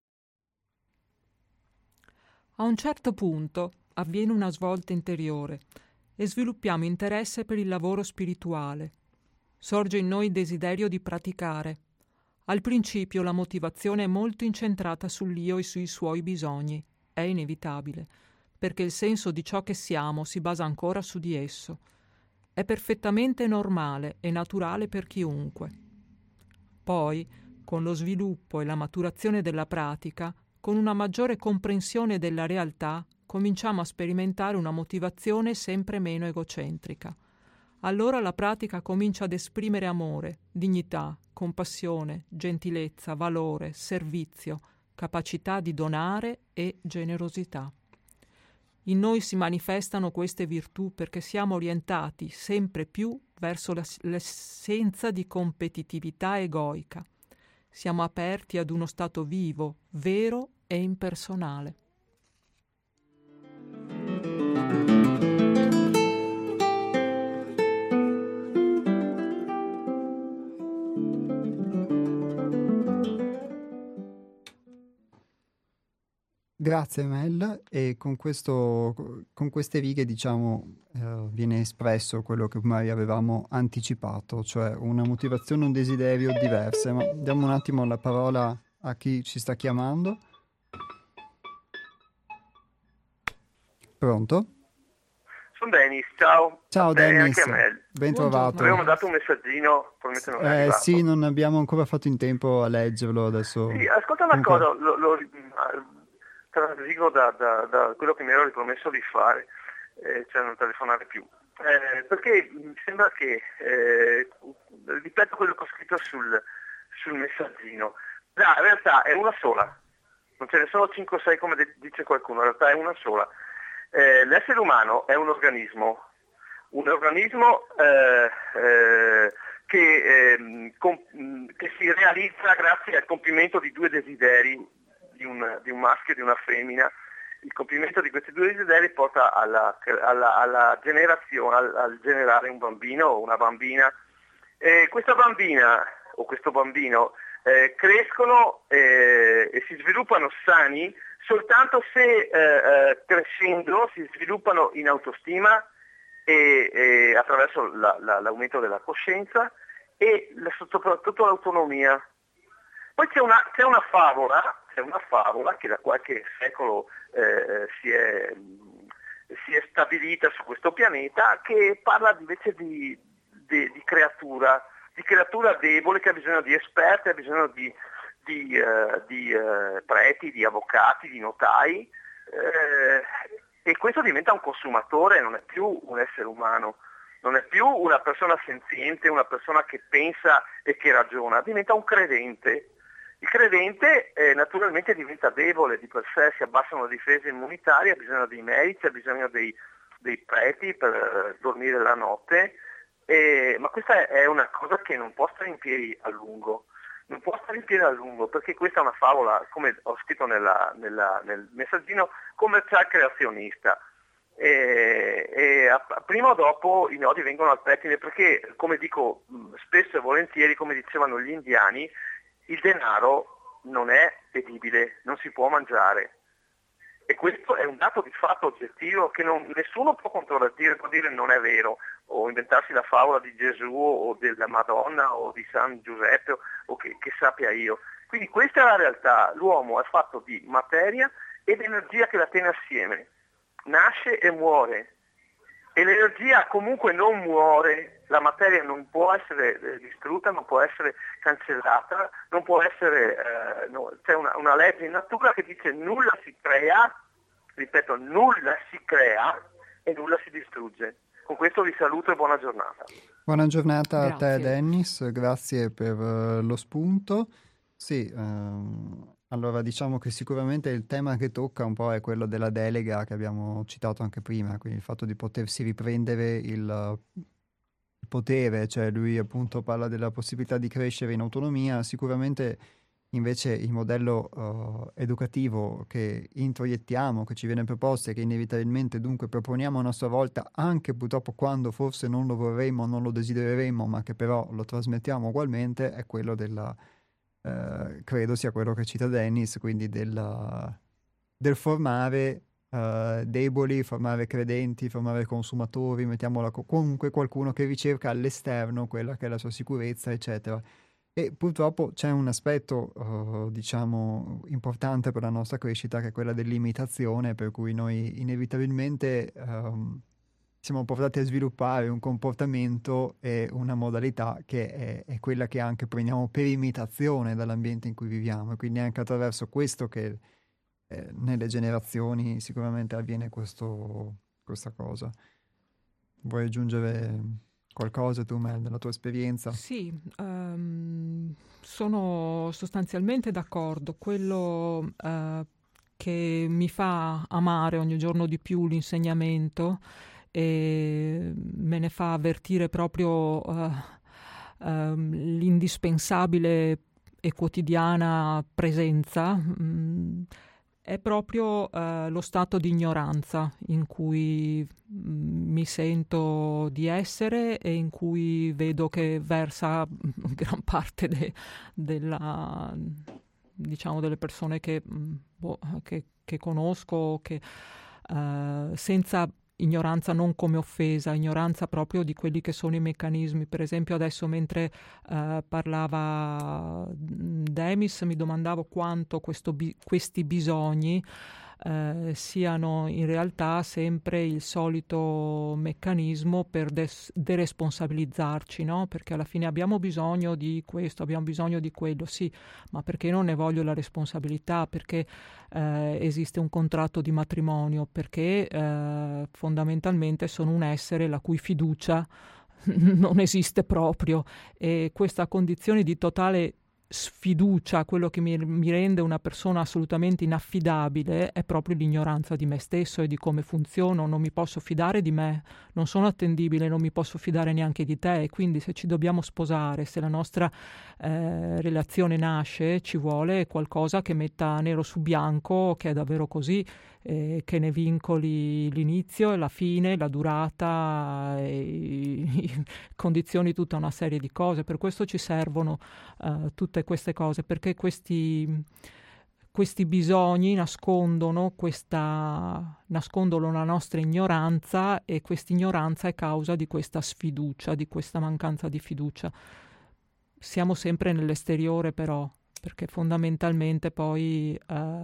A un certo punto avviene una svolta interiore e sviluppiamo interesse per il lavoro spirituale. Sorge in noi il desiderio di praticare. Al principio la motivazione è molto incentrata sull'io e sui suoi bisogni. È inevitabile, perché il senso di ciò che siamo si basa ancora su di esso. È perfettamente normale e naturale per chiunque. Poi, con lo sviluppo e la maturazione della pratica, con una maggiore comprensione della realtà, cominciamo a sperimentare una motivazione sempre meno egocentrica. Allora la pratica comincia ad esprimere amore, dignità, compassione, gentilezza, valore, servizio, capacità di donare e generosità. In noi si manifestano queste virtù perché siamo orientati sempre più verso l'essenza di competitività egoica. Siamo aperti ad uno stato vivo, vero e impersonale. Grazie Mel, e con queste righe diciamo viene espresso quello che ormai avevamo anticipato, cioè una motivazione, un desiderio diverse. Ma diamo un attimo la parola a chi ci sta chiamando. Pronto? Sono Dennis, ciao. Ciao a te e Dennis, anche a Mel. ben Buongiorno. trovato. Avevo dato un messaggino, probabilmente non è arrivato. Sì, non abbiamo ancora fatto in tempo a leggerlo adesso. Sì, ascolta una Comunque, cosa, trasdico da quello che mi ero ripromesso di fare, cioè non telefonare più. Perché mi sembra che, ripeto quello che ho scritto sul messaggino, in realtà è una sola, non ce ne sono 5 o 6 come dice qualcuno, in realtà è una sola. L'essere umano è un organismo che si realizza grazie al compimento di 2 desideri di un maschio e di una femmina. Il compimento di questi 2 desideri porta alla generazione, al generare un bambino o una bambina. Questa bambina o questo bambino crescono e si sviluppano sani soltanto se crescendo si sviluppano in autostima e attraverso l'aumento della coscienza e soprattutto l'autonomia. Poi c'è una favola che da qualche secolo si è stabilita su questo pianeta, che parla invece di creatura debole che ha bisogno di esperti, ha bisogno di preti, di avvocati, di notai, e questo diventa un consumatore, non è più un essere umano. non è più una persona senziente, una persona che pensa e che ragiona, diventa un credente. Il credente naturalmente diventa debole di per sé, si abbassano le difese immunitarie, ha bisogno dei medici, ha bisogno dei preti per dormire la notte, ma questa è una cosa che non può stare in piedi a lungo. Non può stare in piedi a lungo, perché questa è una favola, come ho scritto nel messaggino, commerciale creazionista. Prima o dopo i nodi vengono al pettine, perché, come dico spesso e volentieri, come dicevano gli indiani, il denaro non è edibile, non si può mangiare. E questo è un dato di fatto oggettivo che nessuno può contraddire, può dire non è vero, o inventarsi la favola di Gesù o della Madonna o di San Giuseppe o che sappia io. Quindi questa è la realtà, l'uomo è fatto di materia ed energia che la tiene assieme, nasce e muore, e l'energia comunque non muore, la materia non può essere distrutta, non può essere cancellata, non può essere, c'è una legge in natura che dice nulla si crea, ripeto, nulla si crea e nulla si distrugge. Con questo vi saluto e buona giornata. Buona giornata a te, Grazie. Dennis, grazie per lo spunto. Sì, allora diciamo che sicuramente il tema che tocca un po' è quello della delega che abbiamo citato anche prima, quindi il fatto di potersi riprendere il potere, cioè lui appunto parla della possibilità di crescere in autonomia. Sicuramente invece il modello educativo che introiettiamo, che ci viene proposto e che inevitabilmente dunque proponiamo a nostra volta, anche purtroppo quando forse non lo vorremmo, non lo desidereremmo, ma che però lo trasmettiamo ugualmente, è quello della, credo sia quello che cita Dennis, quindi del formare deboli, formare credenti, formare consumatori, mettiamola comunque qualcuno che ricerca all'esterno quella che è la sua sicurezza, eccetera. E purtroppo c'è un aspetto, diciamo, importante per la nostra crescita, che è quella dell'imitazione, per cui noi inevitabilmente siamo portati a sviluppare un comportamento e una modalità che è quella che anche prendiamo per imitazione dall'ambiente in cui viviamo, e quindi anche attraverso questo che nelle generazioni sicuramente avviene questa cosa. Vuoi aggiungere qualcosa tu, Mel, della tua esperienza? Sì, sono sostanzialmente d'accordo. Quello che mi fa amare ogni giorno di più l'insegnamento e me ne fa avvertire proprio l'indispensabile e quotidiana presenza, è proprio lo stato di ignoranza in cui mi sento di essere e in cui vedo che versa gran parte della, diciamo, delle persone che conosco, che senza ignoranza non come offesa, ignoranza proprio di quelli che sono i meccanismi. Per esempio adesso mentre parlava Demis mi domandavo quanto questi bisogni siano in realtà sempre il solito meccanismo per deresponsabilizzarci, no? Perché alla fine abbiamo bisogno di questo, abbiamo bisogno di quello, sì, ma perché non ne voglio la responsabilità? Perché esiste un contratto di matrimonio? Perché fondamentalmente sono un essere la cui fiducia non esiste proprio, e questa condizione di totale sfiducia, quello che mi rende una persona assolutamente inaffidabile, è proprio l'ignoranza di me stesso e di come funziono. Non mi posso fidare di me, non sono attendibile, non mi posso fidare neanche di te, e quindi se ci dobbiamo sposare, se la nostra relazione nasce, ci vuole qualcosa che metta nero su bianco che è davvero così, che ne vincoli l'inizio e la fine, la durata, condizioni tutta una serie di cose. Per questo ci servono tutte queste cose, perché questi bisogni nascondono la nostra ignoranza, e questa ignoranza è causa di questa sfiducia, di questa mancanza di fiducia. Siamo sempre nell'esteriore però, perché fondamentalmente poi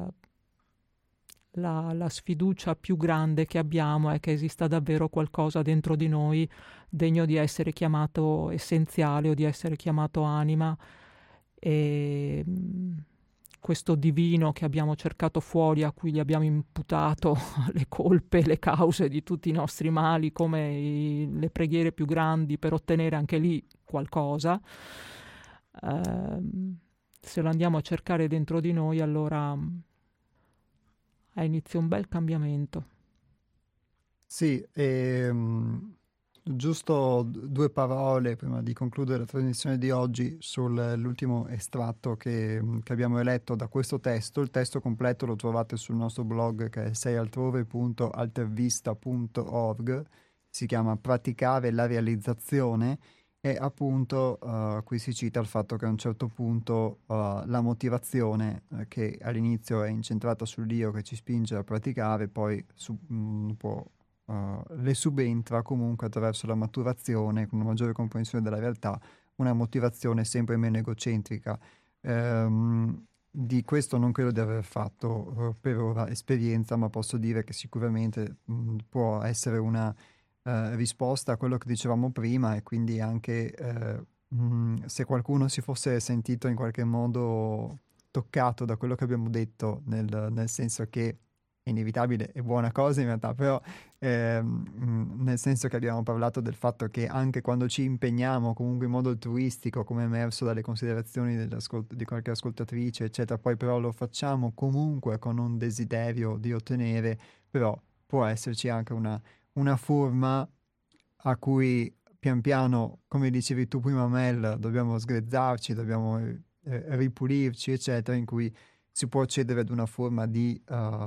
la sfiducia più grande che abbiamo è che esista davvero qualcosa dentro di noi degno di essere chiamato essenziale o di essere chiamato anima, e questo divino che abbiamo cercato fuori, a cui gli abbiamo imputato le colpe, le cause di tutti i nostri mali, come le preghiere più grandi per ottenere anche lì qualcosa, se lo andiamo a cercare dentro di noi, allora ha inizio un bel cambiamento. Sì, giusto 2 parole prima di concludere la trasmissione di oggi sull'ultimo estratto che abbiamo eletto da questo testo. Il testo completo lo trovate sul nostro blog, che è seialtrove.altervista.org, si chiama Praticare la realizzazione, e appunto qui si cita il fatto che a un certo punto la motivazione, che all'inizio è incentrata sull'io che ci spinge a praticare, poi le subentra comunque attraverso la maturazione, con una maggiore comprensione della realtà, una motivazione sempre meno egocentrica. Di questo non credo di aver fatto per ora esperienza, ma posso dire che sicuramente può essere una risposta a quello che dicevamo prima, e quindi anche se qualcuno si fosse sentito in qualche modo toccato da quello che abbiamo detto, nel senso che è inevitabile, è buona cosa in realtà, però nel senso che abbiamo parlato del fatto che anche quando ci impegniamo comunque in modo altruistico, come è emerso dalle considerazioni di qualche ascoltatrice eccetera, poi però lo facciamo comunque con un desiderio di ottenere, però può esserci anche una forma a cui pian piano, come dicevi tu prima Mel, dobbiamo sgrezzarci, dobbiamo ripulirci eccetera, in cui si può accedere ad una forma di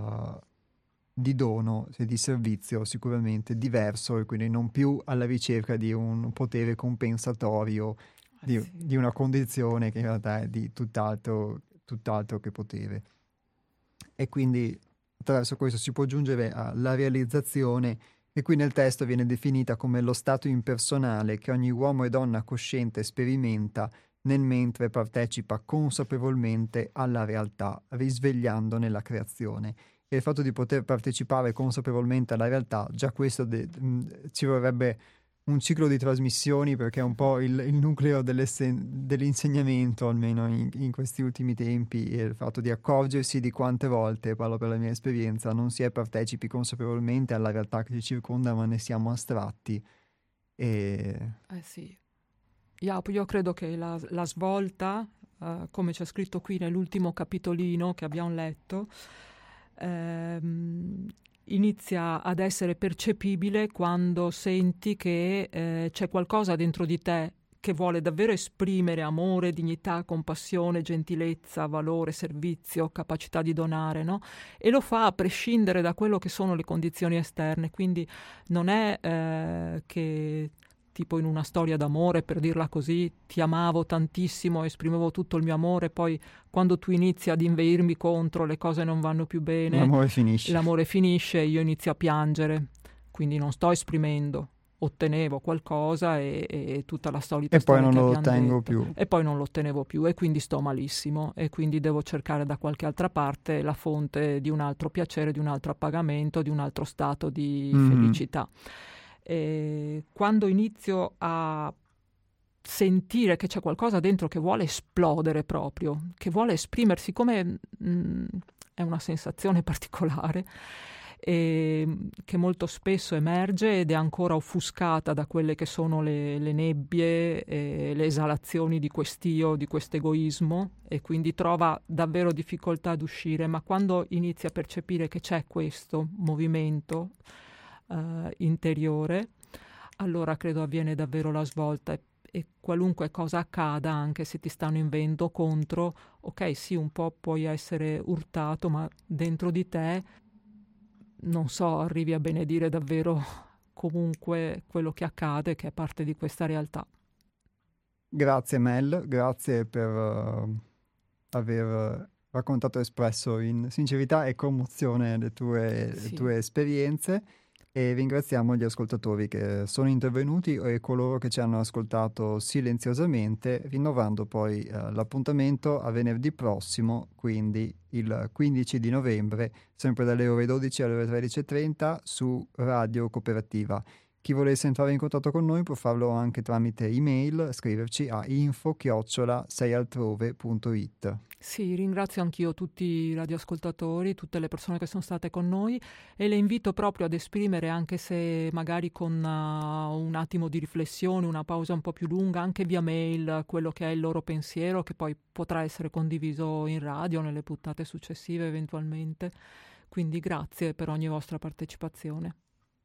dono, di servizio sicuramente diverso, e quindi non più alla ricerca di un potere compensatorio, di una condizione che in realtà è di tutt'altro che potere. E quindi attraverso questo si può giungere alla realizzazione, e qui nel testo viene definita come lo stato impersonale che ogni uomo e donna cosciente sperimenta nel mentre partecipa consapevolmente alla realtà, risvegliando nella creazione. E il fatto di poter partecipare consapevolmente alla realtà, già questo ci vorrebbe un ciclo di trasmissioni, perché è un po' il nucleo dell'insegnamento, almeno in questi ultimi tempi, e il fatto di accorgersi di quante volte, parlo per la mia esperienza, non si è partecipi consapevolmente alla realtà che ci circonda, ma ne siamo astratti. Sì. Io credo che la svolta, come c'è scritto qui nell'ultimo capitolino che abbiamo letto, inizia ad essere percepibile quando senti che c'è qualcosa dentro di te che vuole davvero esprimere amore, dignità, compassione, gentilezza, valore, servizio, capacità di donare, no? E lo fa a prescindere da quello che sono le condizioni esterne. Quindi non è che tipo in una storia d'amore, per dirla così, ti amavo tantissimo, esprimevo tutto il mio amore, poi quando tu inizi ad inveirmi contro, le cose non vanno più bene, l'amore finisce e io inizio a piangere, quindi non sto esprimendo, ottenevo qualcosa e tutta la solita storia che abbiamo detto. E poi non lo ottengo più. E poi non lo ottenevo più, e quindi sto malissimo, e quindi devo cercare da qualche altra parte la fonte di un altro piacere, di un altro appagamento, di un altro stato di felicità. E quando inizio a sentire che c'è qualcosa dentro che vuole esplodere proprio, che vuole esprimersi, come è una sensazione particolare che molto spesso emerge ed è ancora offuscata da quelle che sono le nebbie e le esalazioni di quest'io, di questo egoismo, e quindi trova davvero difficoltà ad uscire, ma quando inizi a percepire che c'è questo movimento interiore, allora credo avviene davvero la svolta, e qualunque cosa accada, anche se ti stanno inveendo contro, ok, sì, un po' puoi essere urtato, ma dentro di te, non so, arrivi a benedire davvero comunque quello che accade, che è parte di questa realtà. Grazie Mel, grazie per aver raccontato e espresso in sincerità e commozione le tue esperienze, e ringraziamo gli ascoltatori che sono intervenuti e coloro che ci hanno ascoltato silenziosamente, rinnovando poi l'appuntamento a venerdì prossimo, quindi il 15 di novembre, sempre dalle ore 12 alle ore 13:30 su Radio Cooperativa. Chi volesse entrare in contatto con noi può farlo anche tramite email, scriverci a info@seialtrove.it. Sì, ringrazio anch'io tutti i radioascoltatori, tutte le persone che sono state con noi e le invito proprio ad esprimere, anche se magari con un attimo di riflessione, una pausa un po' più lunga, anche via mail, quello che è il loro pensiero, che poi potrà essere condiviso in radio nelle puntate successive eventualmente. Quindi grazie per ogni vostra partecipazione.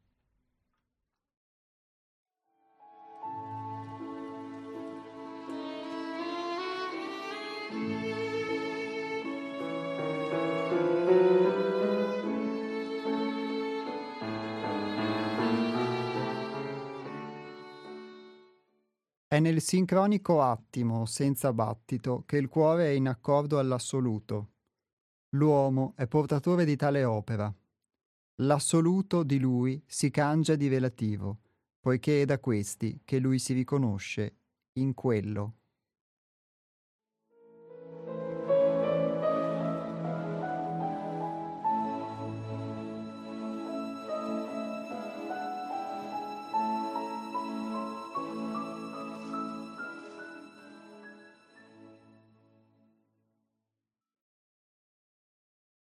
È nel sincronico attimo, senza battito, che il cuore è in accordo all'assoluto. L'uomo è portatore di tale opera. L'assoluto di lui si cangia di relativo, poiché è da questi che lui si riconosce in quello.